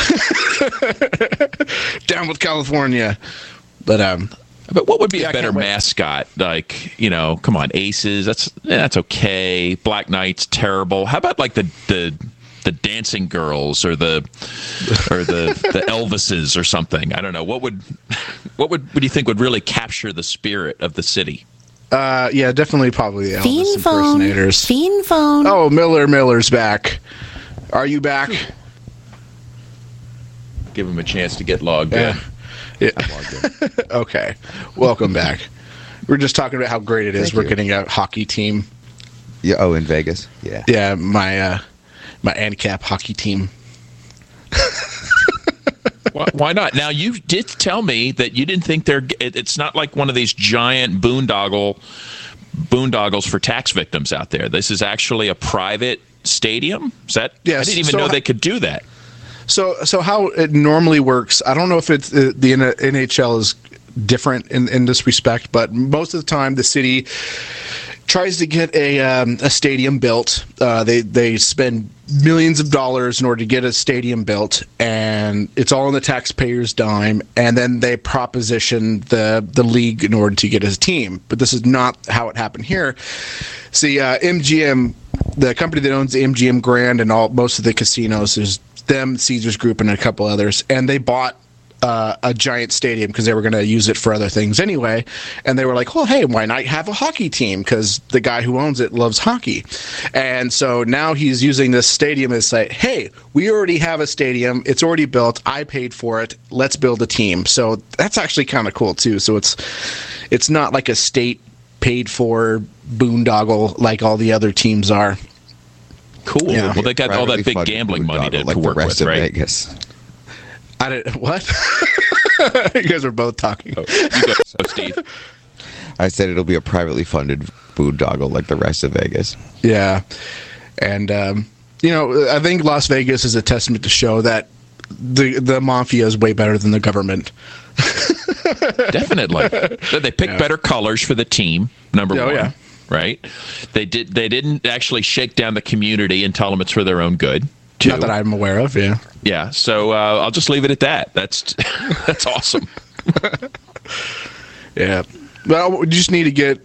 Down with California. But what would be a better mascot? Like, come on, Aces, that's okay. Black Knights, terrible. How about like the dancing girls or the Elvises or something? I don't know. What would you think would really capture the spirit of the city? Yeah, definitely probably the Elvis impersonators. Fiend phone. Oh, Miller's back. Are you back? Give him a chance to get logged in. Yeah. Okay. Welcome back. We're just talking about how great it is. We're getting a hockey team. Yeah. Oh, in Vegas. Yeah. Yeah. My ANCAP hockey team. Why not? Now, you did tell me that you didn't think it's not like one of these giant boondoggles for tax victims out there. This is actually a private stadium? Is that? Yes. I didn't even know they could do that. So how it normally works, I don't know if it's the NHL is different in this respect, but most of the time the city tries to get a stadium built. They spend millions of dollars in order to get a stadium built, and it's all on the taxpayers' dime. And then they proposition the league in order to get a team. But this is not how it happened here. See, MGM, the company that owns the MGM Grand and most of the casinos, is them, Caesars Group, and a couple others, and they bought a giant stadium because they were going to use it for other things anyway. And they were like, well, hey, why not have a hockey team? Because the guy who owns it loves hockey. And so now he's using this stadium as say, hey, we already have a stadium. It's already built. I paid for it. Let's build a team. So that's actually kind of cool too. So it's not like a state paid for boondoggle like all the other teams are. Cool. Yeah. Well, they got all that big gambling money to work with, right? Vegas. I didn't. What? You guys are both talking. Oh, you go, Steve. I said it'll be a privately funded boondoggle like the rest of Vegas. Yeah, and I think Las Vegas is a testament to show that the mafia is way better than the government. Definitely, they picked better colors for the team. Number one. Yeah. Right? They didn't actually shake down the community and tell them it's for their own good. Too. Not that I'm aware of. Yeah. Yeah. So I'll just leave it at that. That's awesome. Yeah. Well, we just need to get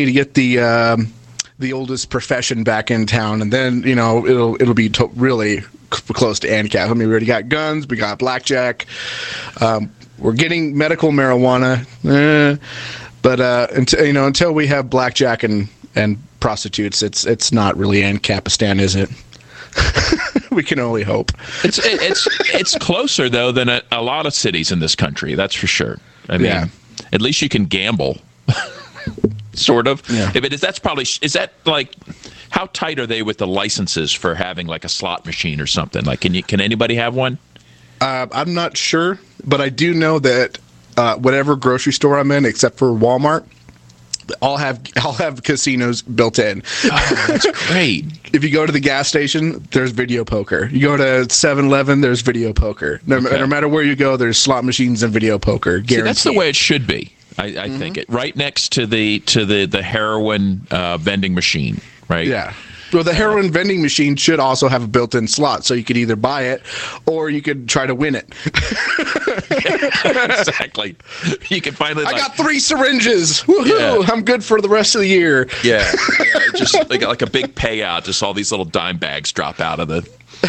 the oldest profession back in town, and then it'll be really close to ANCAP. I mean, we already got guns. We got blackjack. We're getting medical marijuana. But until we have blackjack and prostitutes, it's not really ANCAPistan, is it? We can only hope. It's closer though than a lot of cities in this country. That's for sure. I mean, at least you can gamble, sort of. Yeah. But is that like how tight are they with the licenses for having like a slot machine or something? Like, can anybody have one? I'm not sure, but I do know that whatever grocery store I'm in, except for Walmart, I'll have casinos built in. Oh, that's great. If you go to the gas station, there's video poker. You go to 7-Eleven, there's video poker. No matter where you go, there's slot machines and video poker. Guaranteed. See, that's the way it should be. I think it right next to the heroin vending machine, right? Yeah. Well, the heroin vending machine should also have a built-in slot, so you could either buy it or you could try to win it. Exactly. You can finally. I got 3 syringes. Woohoo! Yeah. I'm good for the rest of the year. Yeah. Just like a big payout. Just all these little dime bags drop out of the.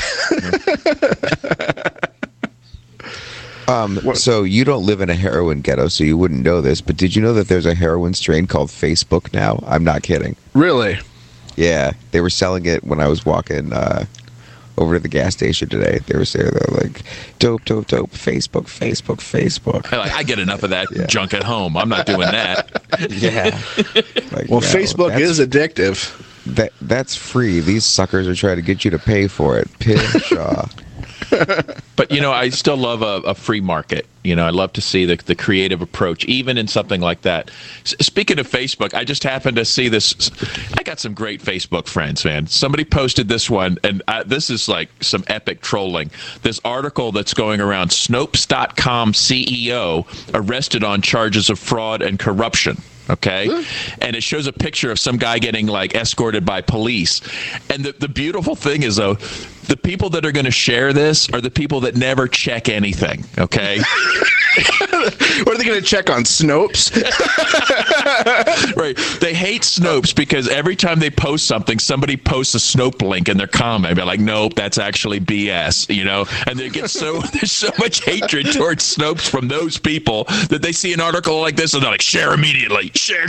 So you don't live in a heroin ghetto, so you wouldn't know this. But did you know that there's a heroin strain called Facebook now? I'm not kidding. Really? Yeah, they were selling it when I was walking over to the gas station today. They were saying they're like, dope, Facebook. I get enough of that junk at home. I'm not doing that. Yeah. Facebook is addictive. That's free. These suckers are trying to get you to pay for it. Pshaw. But, I still love a free market. I love to see the creative approach, even in something like that. Speaking of Facebook, I just happened to see this. I got some great Facebook friends, man. Somebody posted this one, and this is like some epic trolling. This article that's going around, Snopes.com CEO arrested on charges of fraud and corruption. Okay. And it shows a picture of some guy getting escorted by police. And the beautiful thing is, though, the people that are going to share this are the people that never check anything. Okay. What are they going to check on Snopes? Right. They hate Snopes because every time they post something, somebody posts a Snope link in their comment. They're like, nope, that's actually BS, and they get there's so much hatred towards Snopes from those people that they see an article like this and they're like, share immediately. Share.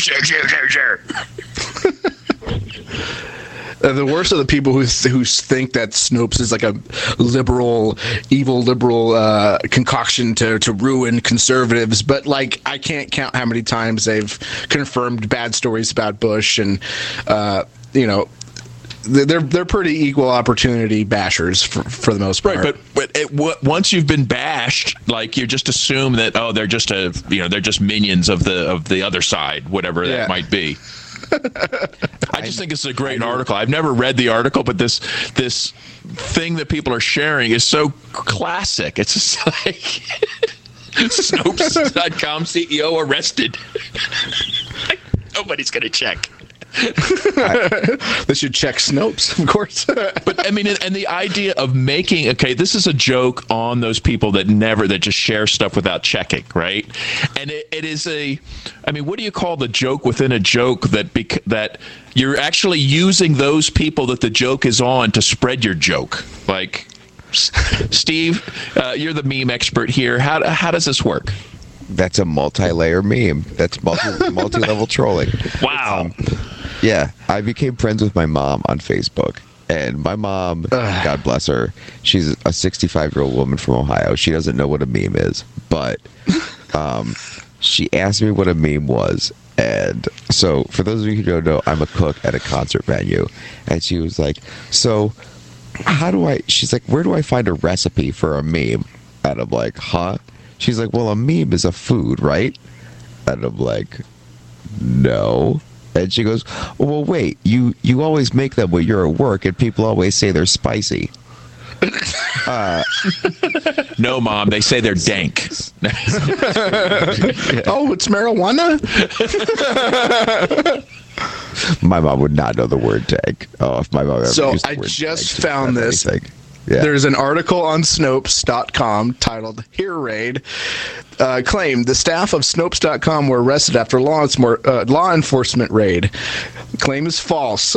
The worst are the people who think that Snopes is like a evil liberal concoction to ruin conservatives. But I can't count how many times they've confirmed bad stories about Bush, and they're pretty equal opportunity bashers for the most part. Right, but once you've been bashed, you just assume that they're just they're just minions of the other side, whatever that might be. I just think it's a great article. I've never read the article, but this thing that people are sharing is so classic. It's just like Snopes.com CEO arrested. Nobody's going to check. They should check Snopes, of course. But I mean, and the idea of making, okay, this is a joke on those people that just share stuff without checking, right? And it is I mean, what do you call the joke within a joke that you're actually using those people that the joke is on to spread your joke? Like, Steve, you're the meme expert here. How does this work? That's a multi-layer meme. That's multi-level trolling. Wow. Yeah, I became friends with my mom on Facebook. And my mom, God bless her, she's a 65-year-old woman from Ohio. She doesn't know what a meme is. But she asked me what a meme was. And so, for those of you who don't know, I'm a cook at a concert venue. And she was like, so she's like, where do I find a recipe for a meme? And I'm like, huh? She's like, well, a meme is a food, right? And I'm like, no. And she goes, well, wait, you always make them when you're at work and people always say they're spicy. No, Mom, they say they're dank. Oh, it's marijuana? My mom would not know the word dank. Oh, if my mom ever used the word I just dank, found this. Yeah. There's an article on Snopes.com titled "Here Raid." Claimed the staff of Snopes.com were arrested after law enforcement raid. Claim is false.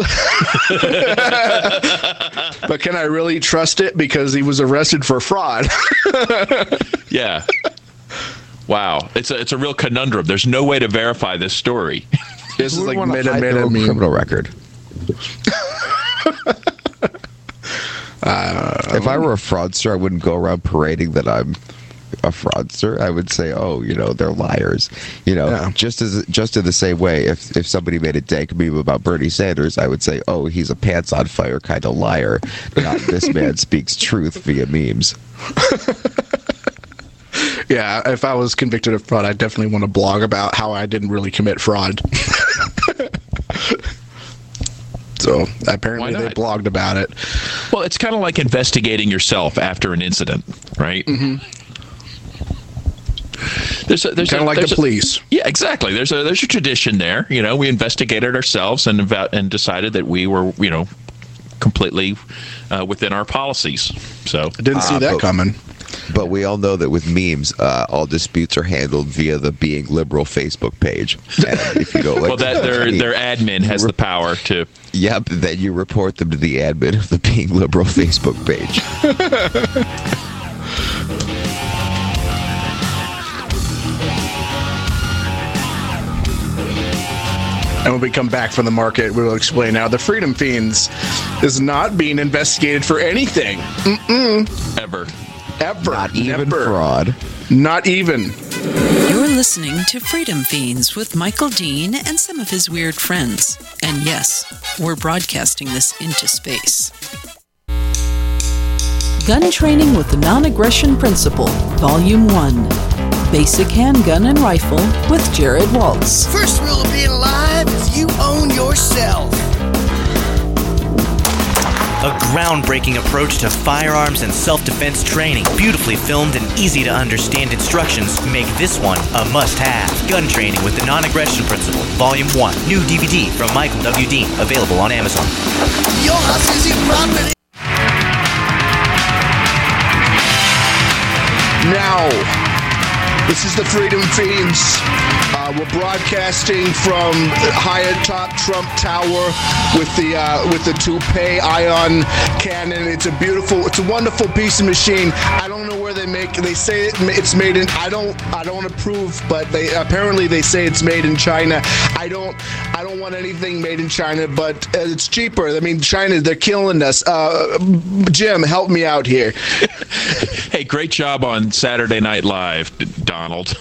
But can I really trust it? Because he was arrested for fraud. Yeah. Wow. It's a real conundrum. There's no way to verify this story. This is like made a criminal record. If I were a fraudster, I wouldn't go around parading that I'm a fraudster. I would say, oh, they're liars. Just in the same way, if somebody made a dank meme about Bernie Sanders, I would say, oh, he's a pants on fire kind of liar. Not this man speaks truth via memes. Yeah, if I was convicted of fraud, I'd definitely want to blog about how I didn't really commit fraud. So apparently they blogged about it. Well, it's kind of like investigating yourself after an incident, right? Mm-hmm. There's kind of like the police. Yeah, exactly. There's a tradition there. We investigated ourselves and decided that we were, completely within our policies. So I didn't see that coming. But we all know that with memes, all disputes are handled via the Being Liberal Facebook page. And if you go their admin has the power to. Yep, then you report them to the admin of the Being Liberal Facebook page. And when we come back from the market, we will explain how the Freedom Fiends is not being investigated for anything. Ever. Not even fraud. Not even. You're listening to Freedom Fiends with Michael Dean and some of his weird friends. And yes, we're broadcasting this into space. Gun Training with the Non-Aggression Principle, Volume 1. Basic Handgun and Rifle with Jared Waltz. First rule of being alive is you own yourself. A groundbreaking approach to firearms and self-defense training. Beautifully filmed and easy-to-understand instructions make this one a must-have. Gun Training with the Non-Aggression Principle, Volume 1. New DVD from Michael W. Dean, available on Amazon. Your house is your property. Now, this is the Freedom Fiends. We're broadcasting from high atop Trump Tower with the Toupee ion cannon. It's a wonderful piece of machine. I don't know where they say it's made in. I don't want to prove, but apparently they say it's made in China. I don't want anything made in China, but it's cheaper. I mean, China, they're killing us. Jim, help me out here. Hey, great job on Saturday Night Live, Donald.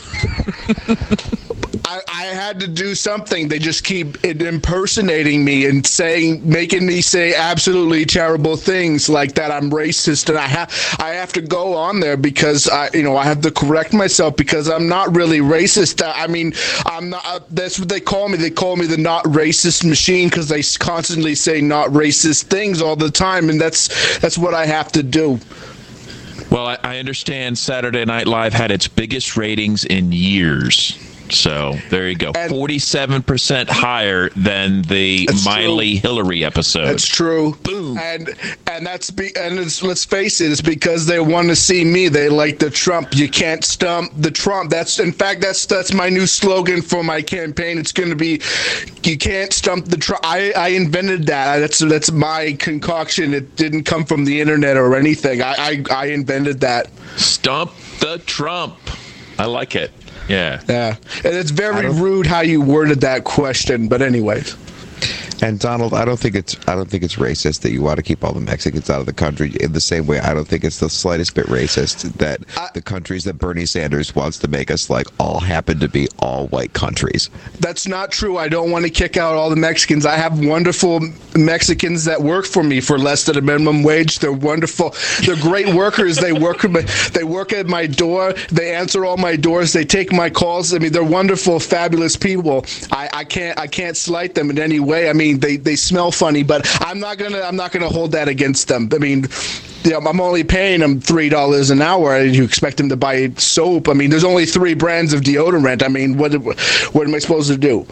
I had to do something. They just keep impersonating me and making me say absolutely terrible things like that I'm racist, and I have to go on there because I have to correct myself because I'm not really racist. I mean, I'm not. That's what they call me. They call me the not racist machine because they constantly say not racist things all the time, and that's what I have to do. Well, I understand Saturday Night Live had its biggest ratings in years. So there you go. 47% higher than the Miley Hillary episode. That's true. Boom. And let's face it, it's because they want to see me. They like the Trump. You can't stump the Trump. That's my new slogan for my campaign. It's going to be, you can't stump the Trump. I invented that. That's my concoction. It didn't come from the internet or anything. I invented that. Stump the Trump. I like it. Yeah. And it's very rude how you worded that question, but anyways. And Donald, I don't think it's racist that you want to keep all the Mexicans out of the country. In the same way, I don't think it's the slightest bit racist that the countries that Bernie Sanders wants to make us like all happen to be all white countries. That's not true. I don't want to kick out all the Mexicans. I have wonderful Mexicans that work for me for less than a minimum wage. They're wonderful. They're great workers. They work at my door. They answer all my doors. They take my calls. I mean, they're wonderful, fabulous people. I can't slight them in any way. I mean, they smell funny, but I'm not gonna hold that against them. I mean, I'm only paying them $3 an hour. You expect them to buy soap? I mean, there's only 3 brands of deodorant. I mean, what am I supposed to do?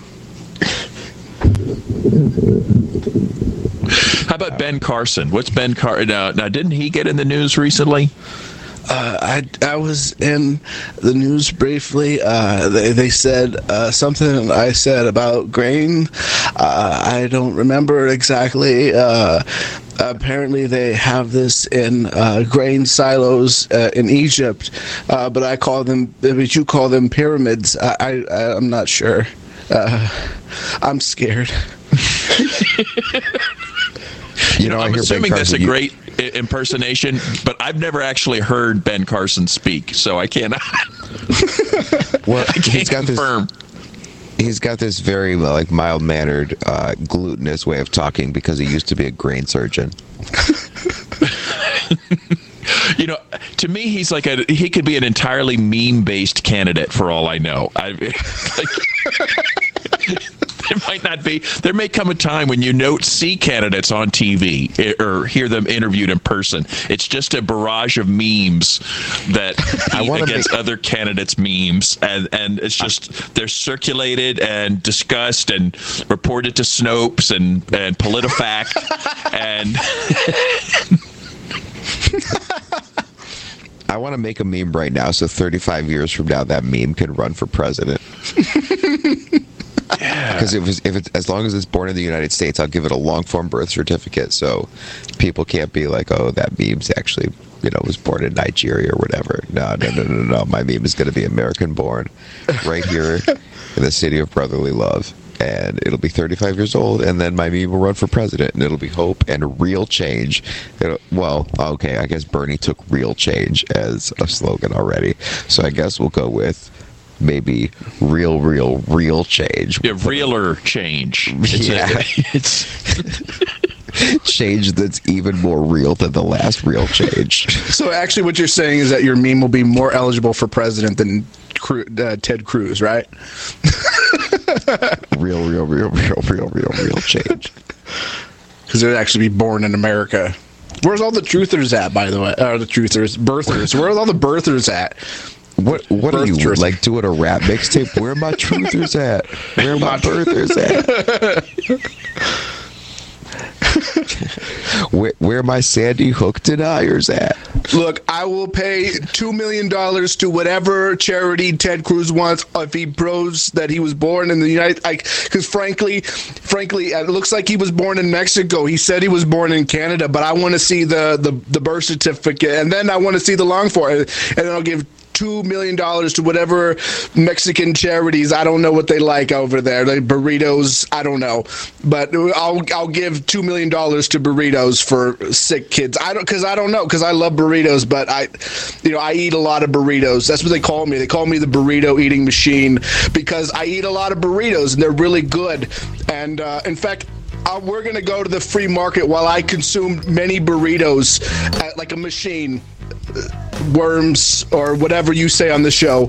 How about Ben Carson? What's Ben Carson? Now, didn't he get in the news recently? I was in the news briefly. They said something I said about grain. I don't remember exactly. Apparently they have this in grain silos in Egypt, but you call them pyramids. I'm not sure. I'm scared. I'm assuming that's a great impersonation, but I've never actually heard Ben Carson speak, so I cannot. Well, he's got confirm. He's got this very mild-mannered, glutinous way of talking because he used to be a grain surgeon. To me, he's he could be an entirely meme-based candidate for all I know. There might not be. There may come a time when you see candidates on TV or hear them interviewed in person. It's just a barrage of memes that against other candidates' memes, and it's just they're circulated and discussed and reported to Snopes and PolitiFact and. I want to make a meme right now, so 35 years from now, that meme can run for president. Because if it's as long as it's born in the United States, I'll give it a long form birth certificate, so people can't be like, oh, that meme's actually was born in Nigeria or whatever. No. My meme is going to be American born, right here in the city of brotherly love, and it'll be 35 years old, and then my meme will run for president, and it'll be hope and real change. I guess Bernie took real change as a slogan already, so I guess we'll go with. Maybe real change. Yeah, realer change. It's change that's even more real than the last real change. So actually what you're saying is that your meme will be more eligible for president than Ted Cruz, right? real change. Because they'd actually be born in America. Where's all the truthers at, by the way? Birthers. Where's all the birthers at? What are you, doing a rap mixtape? Where are my truthers at? Where are my birthers at? Where are my Sandy Hook deniers at? Look, I will pay $2 million to whatever charity Ted Cruz wants if he proves that he was born in the United States. Because frankly, it looks like he was born in Mexico. He said he was born in Canada, but I want to see the birth certificate, and then I want to see the long form, and then I'll give $2 million to whatever Mexican charities. I don't know what they like over there. Like burritos, I don't know, but I'll give $2 million to burritos for sick kids. I don't know because I love burritos, but I eat a lot of burritos. That's what they call me. They call me the burrito eating machine because I eat a lot of burritos and they're really good. And in fact, we're gonna go to the free market while I consume many burritos like a machine. Worms or whatever you say on the show.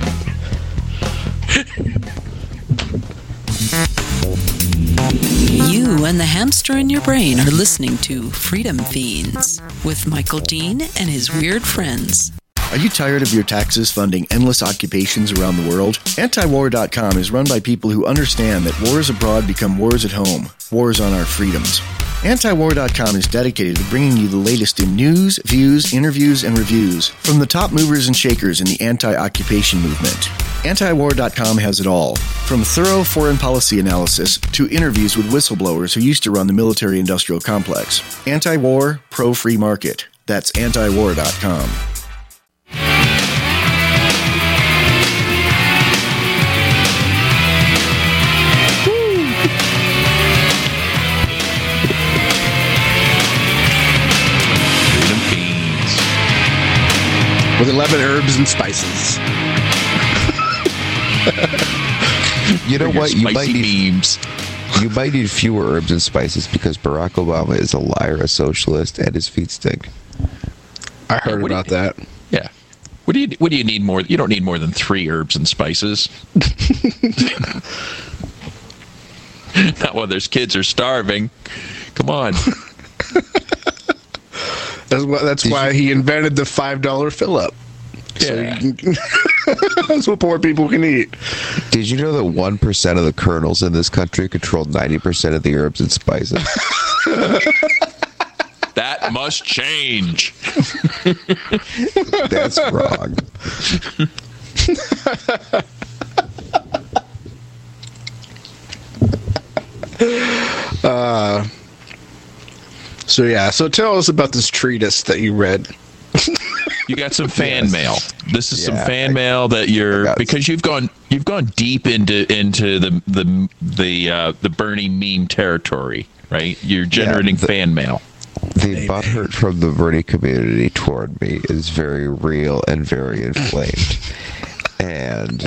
You and the hamster in your brain are listening to Freedom Fiends with Michael Dean and his weird friends. Are you tired of your taxes funding endless occupations around the world? Antiwar.com is run by people who understand that wars abroad become wars at home, wars on our freedoms. Antiwar.com is dedicated to bringing you the latest in news, views, interviews, and reviews from the top movers and shakers in the anti-occupation movement. Antiwar.com has it all, from thorough foreign policy analysis to interviews with whistleblowers who used to run the military-industrial complex. Anti-war, pro-free market. That's antiwar.com. With 11 herbs and spices. You know what? You might need memes. You might need fewer herbs and spices because Barack Obama is a liar, a socialist, and his feet stink. I heard about that. Yeah. What do you need more? You don't need more than 3 herbs and spices. Not while there's kids are starving. Come on. That's why he invented the $5 fill-up. Yeah. So that's what poor people can eat. Did you know that 1% of the kernels in this country control 90% of the herbs and spices? That must change. That's wrong. So tell us about this treatise that you read. You got some fan mail. This is some fan mail that because you've gone deep into the Bernie meme territory, right? You're generating fan mail. The butthurt from the Bernie community toward me is very real and very inflamed. And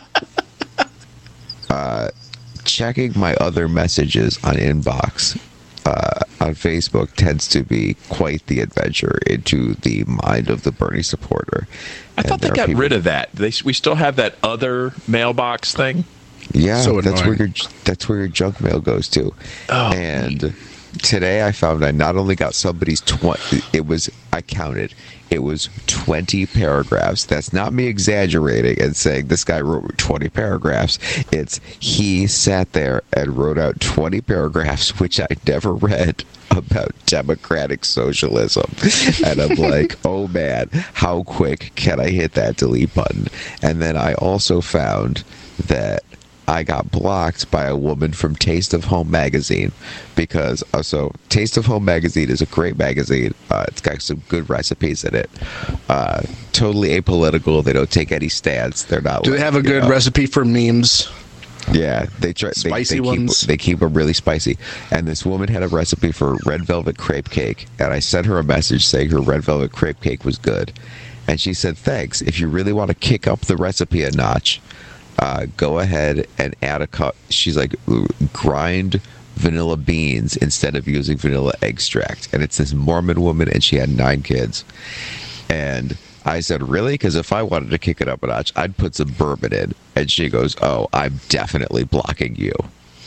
checking my other messages on inbox on Facebook tends to be quite the adventure into the mind of the Bernie supporter. I thought they got rid of that. We still have that other mailbox thing. Yeah, so that's where your junk mail goes to. Oh, and today I found I not only got somebody's I counted. It was 20 paragraphs. That's not me exaggerating and saying this guy wrote 20 paragraphs. It's he sat there and wrote out 20 paragraphs, which I never read, about democratic socialism. And I'm like, oh man, how quick can I hit that delete button? And then I also found that I got blocked by a woman from Taste of Home magazine because Taste of Home magazine is a great magazine. It's got some good recipes in it. Totally apolitical. They don't take any stance. They're not. Do they have a good recipe for memes? Yeah, they try spicy ones. They keep them really spicy. And this woman had a recipe for red velvet crepe cake, and I sent her a message saying her red velvet crepe cake was good, and she said, "Thanks. If you really want to kick up the recipe a notch, go ahead and add a cup." She's like, grind vanilla beans instead of using vanilla extract. And it's this Mormon woman, and she had 9 kids. And I said, really? Because if I wanted to kick it up a notch, I'd put some bourbon in. And she goes, oh, I'm definitely blocking you.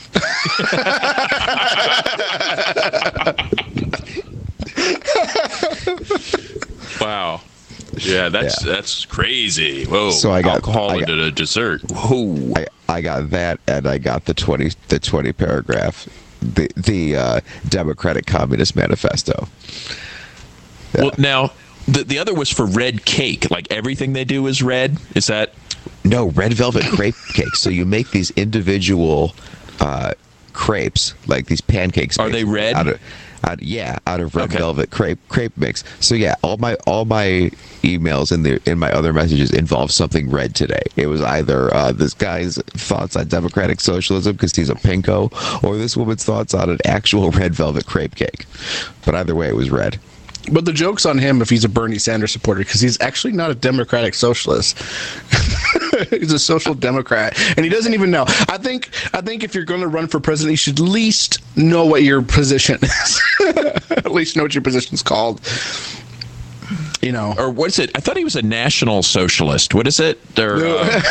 Wow. Yeah, that's crazy. Whoa. So I got alcohol into the dessert. Whoa. I got that, and I got the 20 paragraph, the Democratic Communist Manifesto. Yeah. Well, now the other was for red cake. Like everything they do is red. Is that? No, red velvet crepe cake. So you make these individual crepes, like these pancakes. Are they red? Out of red velvet crepe mix. So yeah, all my emails in my other messages involve something red today. It was either this guy's thoughts on democratic socialism because he's a pinko, or this woman's thoughts on an actual red velvet crepe cake. But either way, it was red. But the joke's on him if he's a Bernie Sanders supporter, because he's actually not a democratic socialist. He's a social democrat, and he doesn't even know. I think if you're going to run for president, you should at least know what your position is. At least know what your position's called. You know, or what is it? I thought he was a national socialist. What is it? Am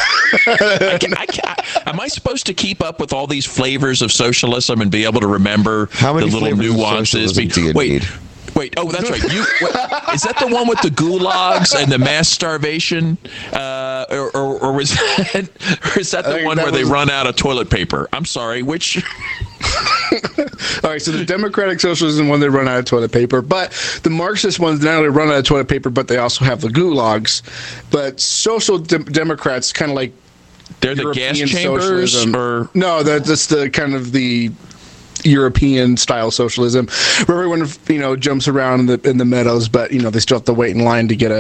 I supposed to keep up with all these flavors of socialism and be able to remember how many the little nuances? Do you need? Wait, oh, that's right. Is that the one with the gulags and the mass starvation? Or was that, or is that the one where they run out of toilet paper? I'm sorry, which... All right, so the Democratic Socialism one, they run out of toilet paper, but the Marxist ones not only run out of toilet paper, but they also have the gulags. But social democrats, kind of like they're the European gas chambers, socialism. or no, that's the kind of the European style socialism, where everyone jumps around in the meadows, but they still have to wait in line to get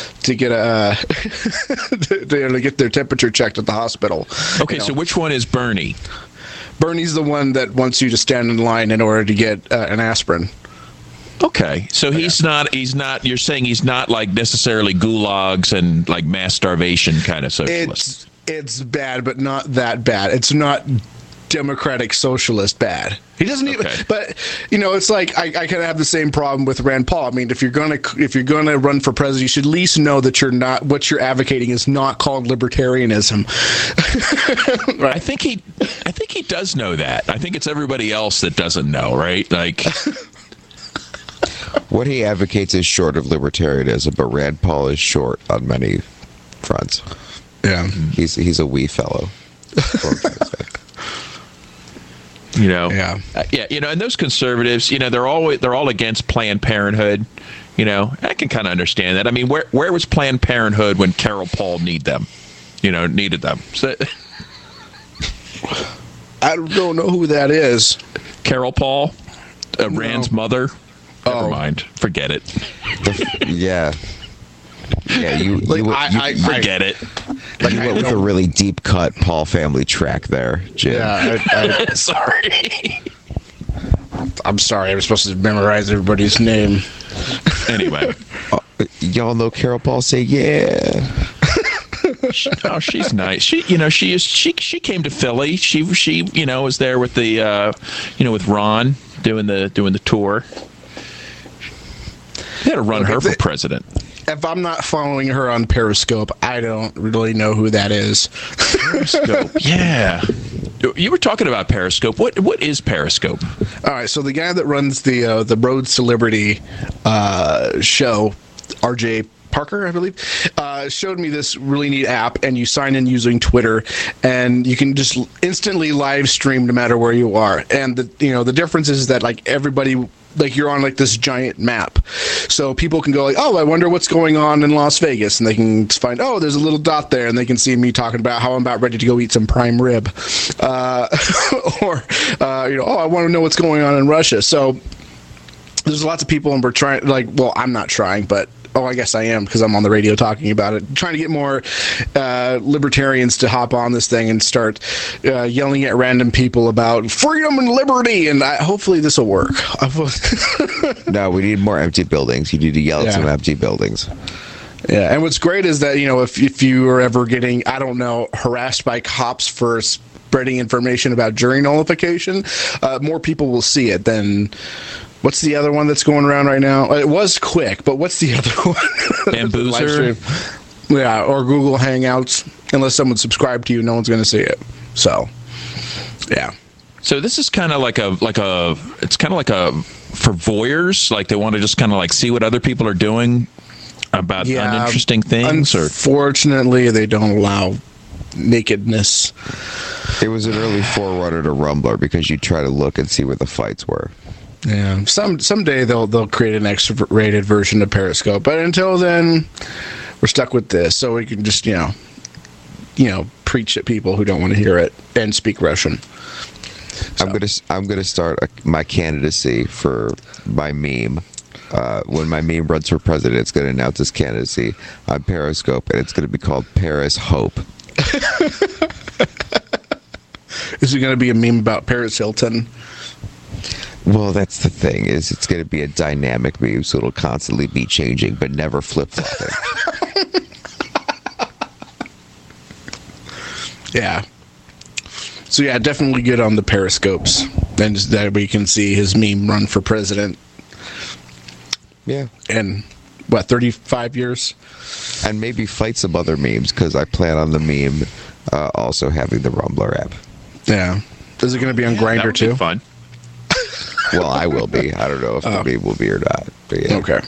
their temperature checked at the hospital. Okay, so which one is Bernie? Bernie's the one that wants you to stand in line in order to get an aspirin. Okay, so he's not. You're saying he's not like necessarily gulags and like mass starvation kind of socialist. It's bad, but not that bad. It's not democratic socialist bad. He doesn't even. But it's like I kind of have the same problem with Rand Paul. I mean, if you're gonna run for president, you should at least know that what you're advocating is not called libertarianism. Right. I think he does know that. I think it's everybody else that doesn't know, right? Like. What he advocates is short of libertarianism, but Rand Paul is short on many fronts. Yeah, he's a wee fellow. Yeah. And those conservatives, they're all against Planned Parenthood. I can kind of understand that. I mean, where was Planned Parenthood when Carol Paul needed them? So, I don't know who that is. Carol Paul, Rand's mother. Never mind. Forget it. Yeah, you forget it. You went with a really deep cut Paul family track there, Jim. Yeah, sorry. I'm sorry. I was supposed to memorize everybody's name. Anyway, y'all know Carol Paul. Say yeah. Oh, she's nice. She came to Philly. She was there with the with Ron doing the tour. They had to run her for president. If I'm not following her on Periscope, I don't really know who that is. Periscope, yeah. You were talking about Periscope. What is Periscope? All right, so the guy that runs the Roads to Liberty show, RJ Parker, I believe, showed me this really neat app, and you sign in using Twitter, and you can just instantly live stream no matter where you are. And the difference is that like everybody. Like you're on like this giant map, so people can go like, oh, I wonder what's going on in Las Vegas, and they can find, oh, there's a little dot there, and they can see me talking about how I'm about ready to go eat some prime rib, or oh, I want to know what's going on in Russia. So there's lots of people, and we're trying I'm not trying, but I guess I am because I'm on the radio talking about it, trying to get more libertarians to hop on this thing and start yelling at random people about freedom and liberty, and hopefully this will work. No, we need more empty buildings. You need to yell at some empty buildings. Yeah, and what's great is that if you are ever getting, I don't know, harassed by cops for spreading information about jury nullification, more people will see it than. What's the other one that's going around right now? It was Quick, but what's the other one? Bambuser? Yeah, or Google Hangouts. Unless someone subscribed to you, no one's going to see it. So, yeah. So this is kind of like a for voyeurs, like they want to just kind of like see what other people are doing about uninteresting things. Unfortunately, they don't allow nakedness. It was an early forerunner to Rumbler because you try to look and see where the fights were. Yeah, someday they'll create an X-rated version of Periscope, but until then, we're stuck with this. So we can just preach at people who don't want to hear it and speak Russian. So. I'm gonna start my candidacy for my meme. When my meme runs for president, it's going to announce its candidacy on Periscope, and it's going to be called Paris Hope. Is it going to be a meme about Paris Hilton? Well, that's the thing, is it's going to be a dynamic meme, so it'll constantly be changing, but never flip-flopping. Yeah. So, yeah, definitely good on the Periscopes. Then that we can see his meme run for president. Yeah. In, 35 years? And maybe fight some other memes, because I plan on the meme also having the Rumbler app. Yeah. Is it going to be on Grindr, too? Be fun. Well, I will be. I don't know if the meme will be or not. But yeah. Okay.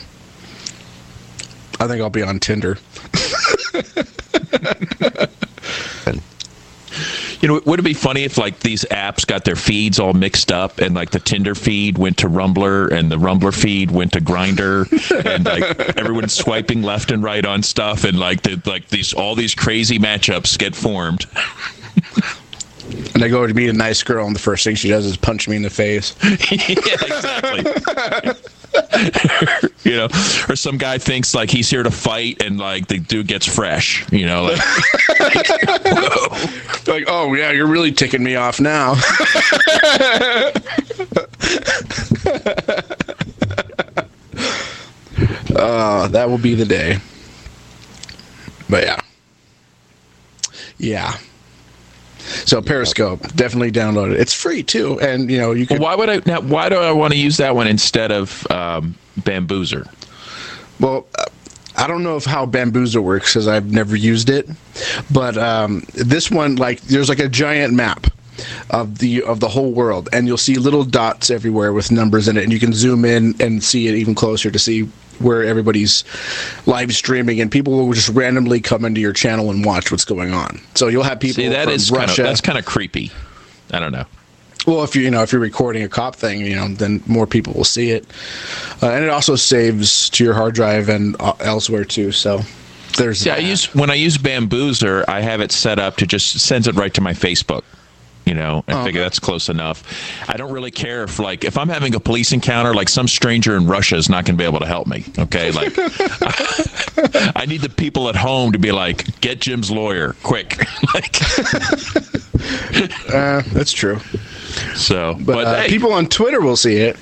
I think I'll be on Tinder. You know, would it be funny if like these apps got their feeds all mixed up, and like the Tinder feed went to Rumbler, and the Rumbler feed went to Grindr, and like everyone's swiping left and right on stuff, and like all these crazy matchups get formed. And I go to meet a nice girl, and the first thing she does is punch me in the face. Yeah, exactly. You know, or some guy thinks like he's here to fight, and like the dude gets fresh. You know, like, like, oh yeah, you're really ticking me off now. That will be the day. But yeah. So Periscope, definitely download it. It's free too, and you know you can. Well, why do I want to use that one instead of Bamboozer? Well, I don't know how Bamboozer works because I've never used it, but this one, like, there's like a giant map of the whole world, and you'll see little dots everywhere with numbers in it, and you can zoom in and see it even closer to see where everybody's live streaming, and people will just randomly come into your channel and watch what's going on. So you'll have people from Russia. That's kind of creepy. I don't know. Well, if you're recording a cop thing, then more people will see it, and it also saves to your hard drive and elsewhere too. So there's when I use Bamboozer, I have it set up to just sends it right to my Facebook. I figure that's close enough. I don't really care if I'm having a police encounter, like some stranger in Russia is not going to be able to help me. Okay, like I need the people at home to be like, get Jim's lawyer quick. That's true. So, but hey, people on Twitter will see it.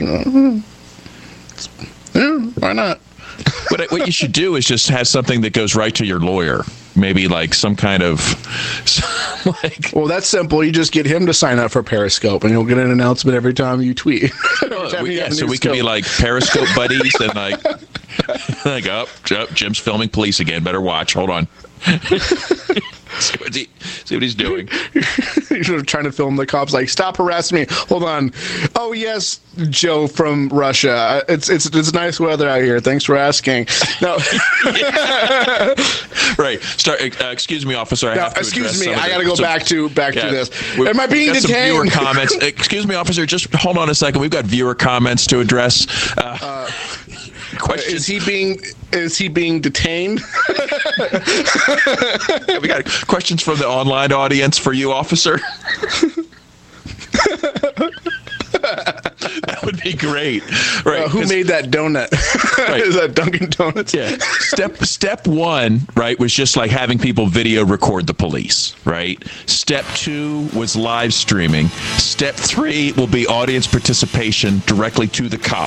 Why not? But what you should do is just have something that goes right to your lawyer. Maybe like some kind of Well, that's simple. You just get him to sign up for Periscope, and you'll get an announcement every time you tweet. So we can be like Periscope buddies, and like Jim's filming police again. Better watch. Hold on. See what he's doing. You're trying to film the cops. Like, stop harassing me. Hold on. Oh yes, Joe from Russia. It's nice weather out here. Thanks for asking. No. Right. Start. Excuse me, officer. I have to excuse me. I got to go back to this. Am I being detained? Some viewer comments. Excuse me, officer. Just hold on a second. We've got viewer comments to address. Questions. Is he being detained? We got questions from the online audience for you, officer. That would be great. Right? Who made that donut? Right. Is that Dunkin' Donuts? Yeah. Step one, right, was just like having people video record the police, right? Step 2 was live streaming. Step 3 will be audience participation directly to the cop.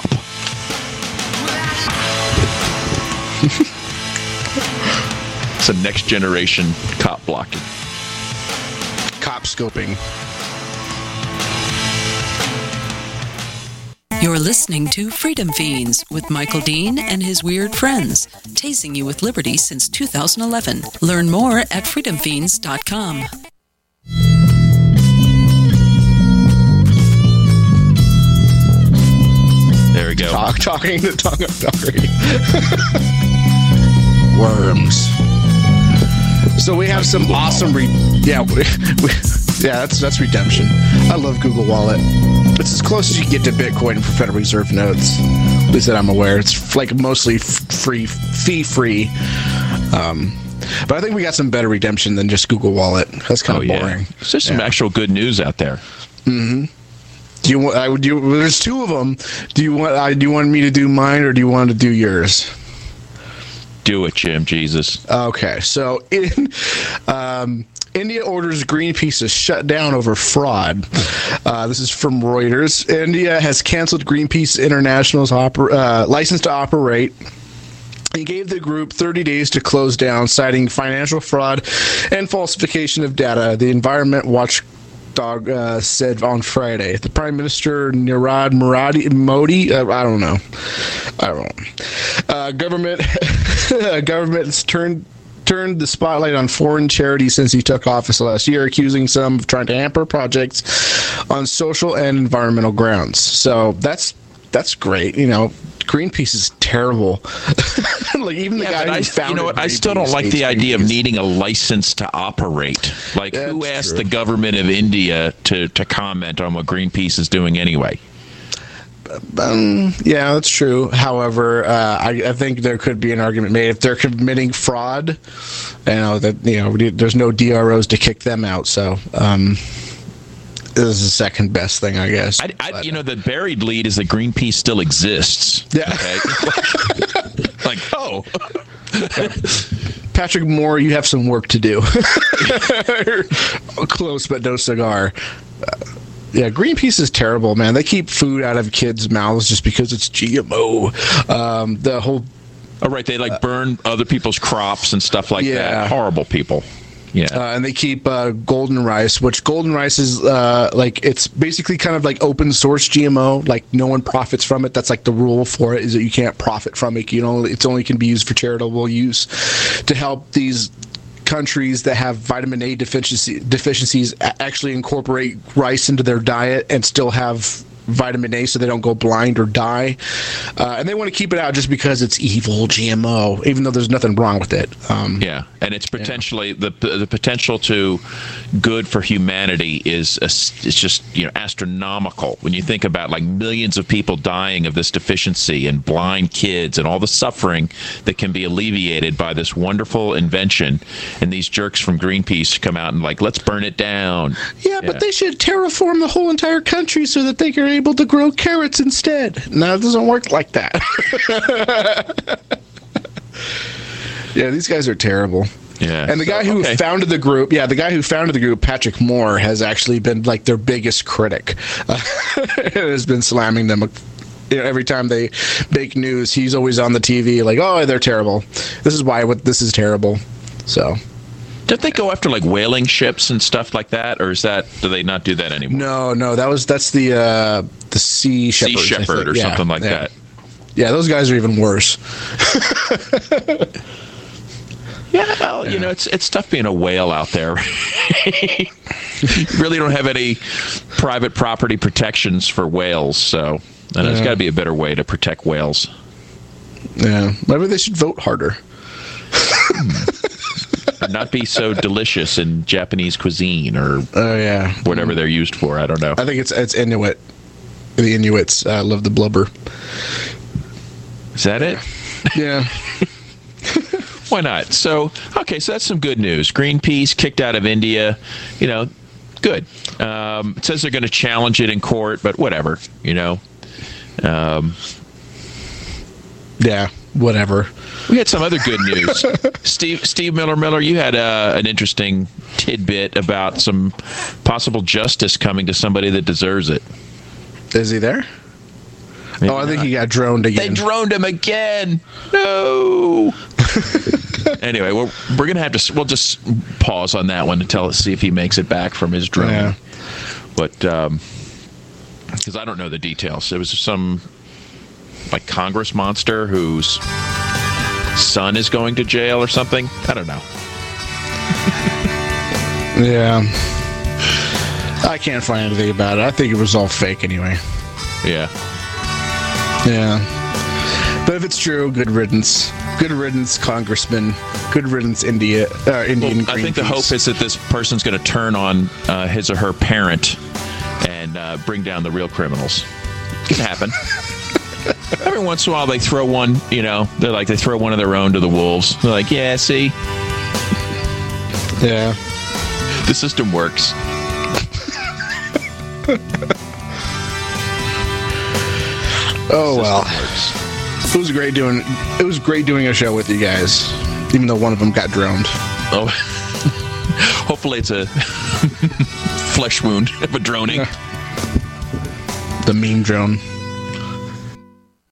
It's a next generation cop blocking. Cop scoping. You're listening to Freedom Fiends with Michael Dean and his weird friends, tasing you with liberty since 2011. Learn more at freedomfiends.com. There we go. Talking. Worms. So we have some awesome that's redemption. I love Google Wallet. It's as close as you get to Bitcoin for Federal Reserve notes. At least that I'm aware. It's like mostly fee-free. But I think we got some better redemption than just Google Wallet. That's kind of boring. There's some actual good news out there. Mm-hmm. There's 2 of them. Do you want me to do mine, or do you want to do yours? Do it, Jim. Jesus. Okay, so India orders Greenpeace to shut down over fraud. This is from Reuters. India has canceled Greenpeace International's license to operate. He gave the group 30 days to close down, citing financial fraud and falsification of data. The Environment Watchdog said on Friday. The Prime Minister Narendra Modi, I don't know. Government has turned the spotlight on foreign charities since he took office last year, accusing some of trying to hamper projects on social and environmental grounds. So that's great. Greenpeace is terrible. Like even the guy who founded, you know what? I still don't like the idea of needing a license to operate. Like, who asked the government of India to comment on what Greenpeace is doing anyway? Yeah, that's true. However, I think there could be an argument made if they're committing fraud. There's no DROs to kick them out. So this is the second best thing, I guess. The buried lead is that Greenpeace still exists. Yeah. Okay? Patrick Moore, you have some work to do. Close, but no cigar. Yeah, Greenpeace is terrible, man. They keep food out of kids' mouths just because it's GMO. The whole... Oh, right. They burn other people's crops and stuff like that. Horrible people. Yeah. And they keep golden rice, which golden rice is it's basically kind of like open source GMO. Like no one profits from it. That's like the rule for it, is that you can't profit from it. It's only can be used for charitable use to help these countries that have vitamin A deficiencies actually incorporate rice into their diet and still have vitamin A so they don't go blind or die. And they want to keep it out just because it's evil GMO, even though there's nothing wrong with it. And it's potentially the potential to good for humanity is just astronomical when you think about like millions of people dying of this deficiency and blind kids and all the suffering that can be alleviated by this wonderful invention. And these jerks from Greenpeace come out and let's burn it down. Yeah, but they should terraform the whole entire country so that they can able to grow carrots instead. No, it doesn't work like that. Yeah, these guys are terrible. Yeah. And the guy who founded the group, Patrick Moore, has actually been like their biggest critic. Has been slamming them. Every time they make news, he's always on the TV like, "Oh, they're terrible. This is why this is terrible." So. Don't they go after whaling ships and stuff like that, or do they not do that anymore? No, that's the Sea Shepherd. Sea Shepherd or something like that. Yeah, those guys are even worse. Yeah, well, it's tough being a whale out there. You really don't have any private property protections for whales, so there's got to be a better way to protect whales. Yeah, maybe they should vote harder. Not be so delicious in Japanese cuisine or whatever they're used for. I don't know. I think it's Inuit. The Inuits love the blubber. Is that it? Yeah. Why not? So that's some good news. Greenpeace kicked out of India. Good. It says they're going to challenge it in court, but whatever. Yeah, whatever. We had some other good news. Steve Miller, you had an interesting tidbit about some possible justice coming to somebody that deserves it. Is he there? Maybe I think he got droned again. They droned him again. No. Anyway, we're gonna have to. We'll just pause on that one to see if he makes it back from his drone. Yeah. But because I don't know the details, it was some Congress monster whose son is going to jail or something. I don't know. Yeah. I can't find anything about it. I think it was all fake anyway. Yeah. Yeah. But if it's true, good riddance. Good riddance, Congressman. Good riddance, Indian Greenpeace. I think the hope is that this person's going to turn on his or her parent and bring down the real criminals. It can happen. Every once in a while, they throw one, they throw one of their own to the wolves. They're like, yeah, see? Yeah. The system works. Oh, well. It was great doing a show with you guys, even though one of them got droned. Oh. Hopefully it's a flesh wound of a droning. The meme drone.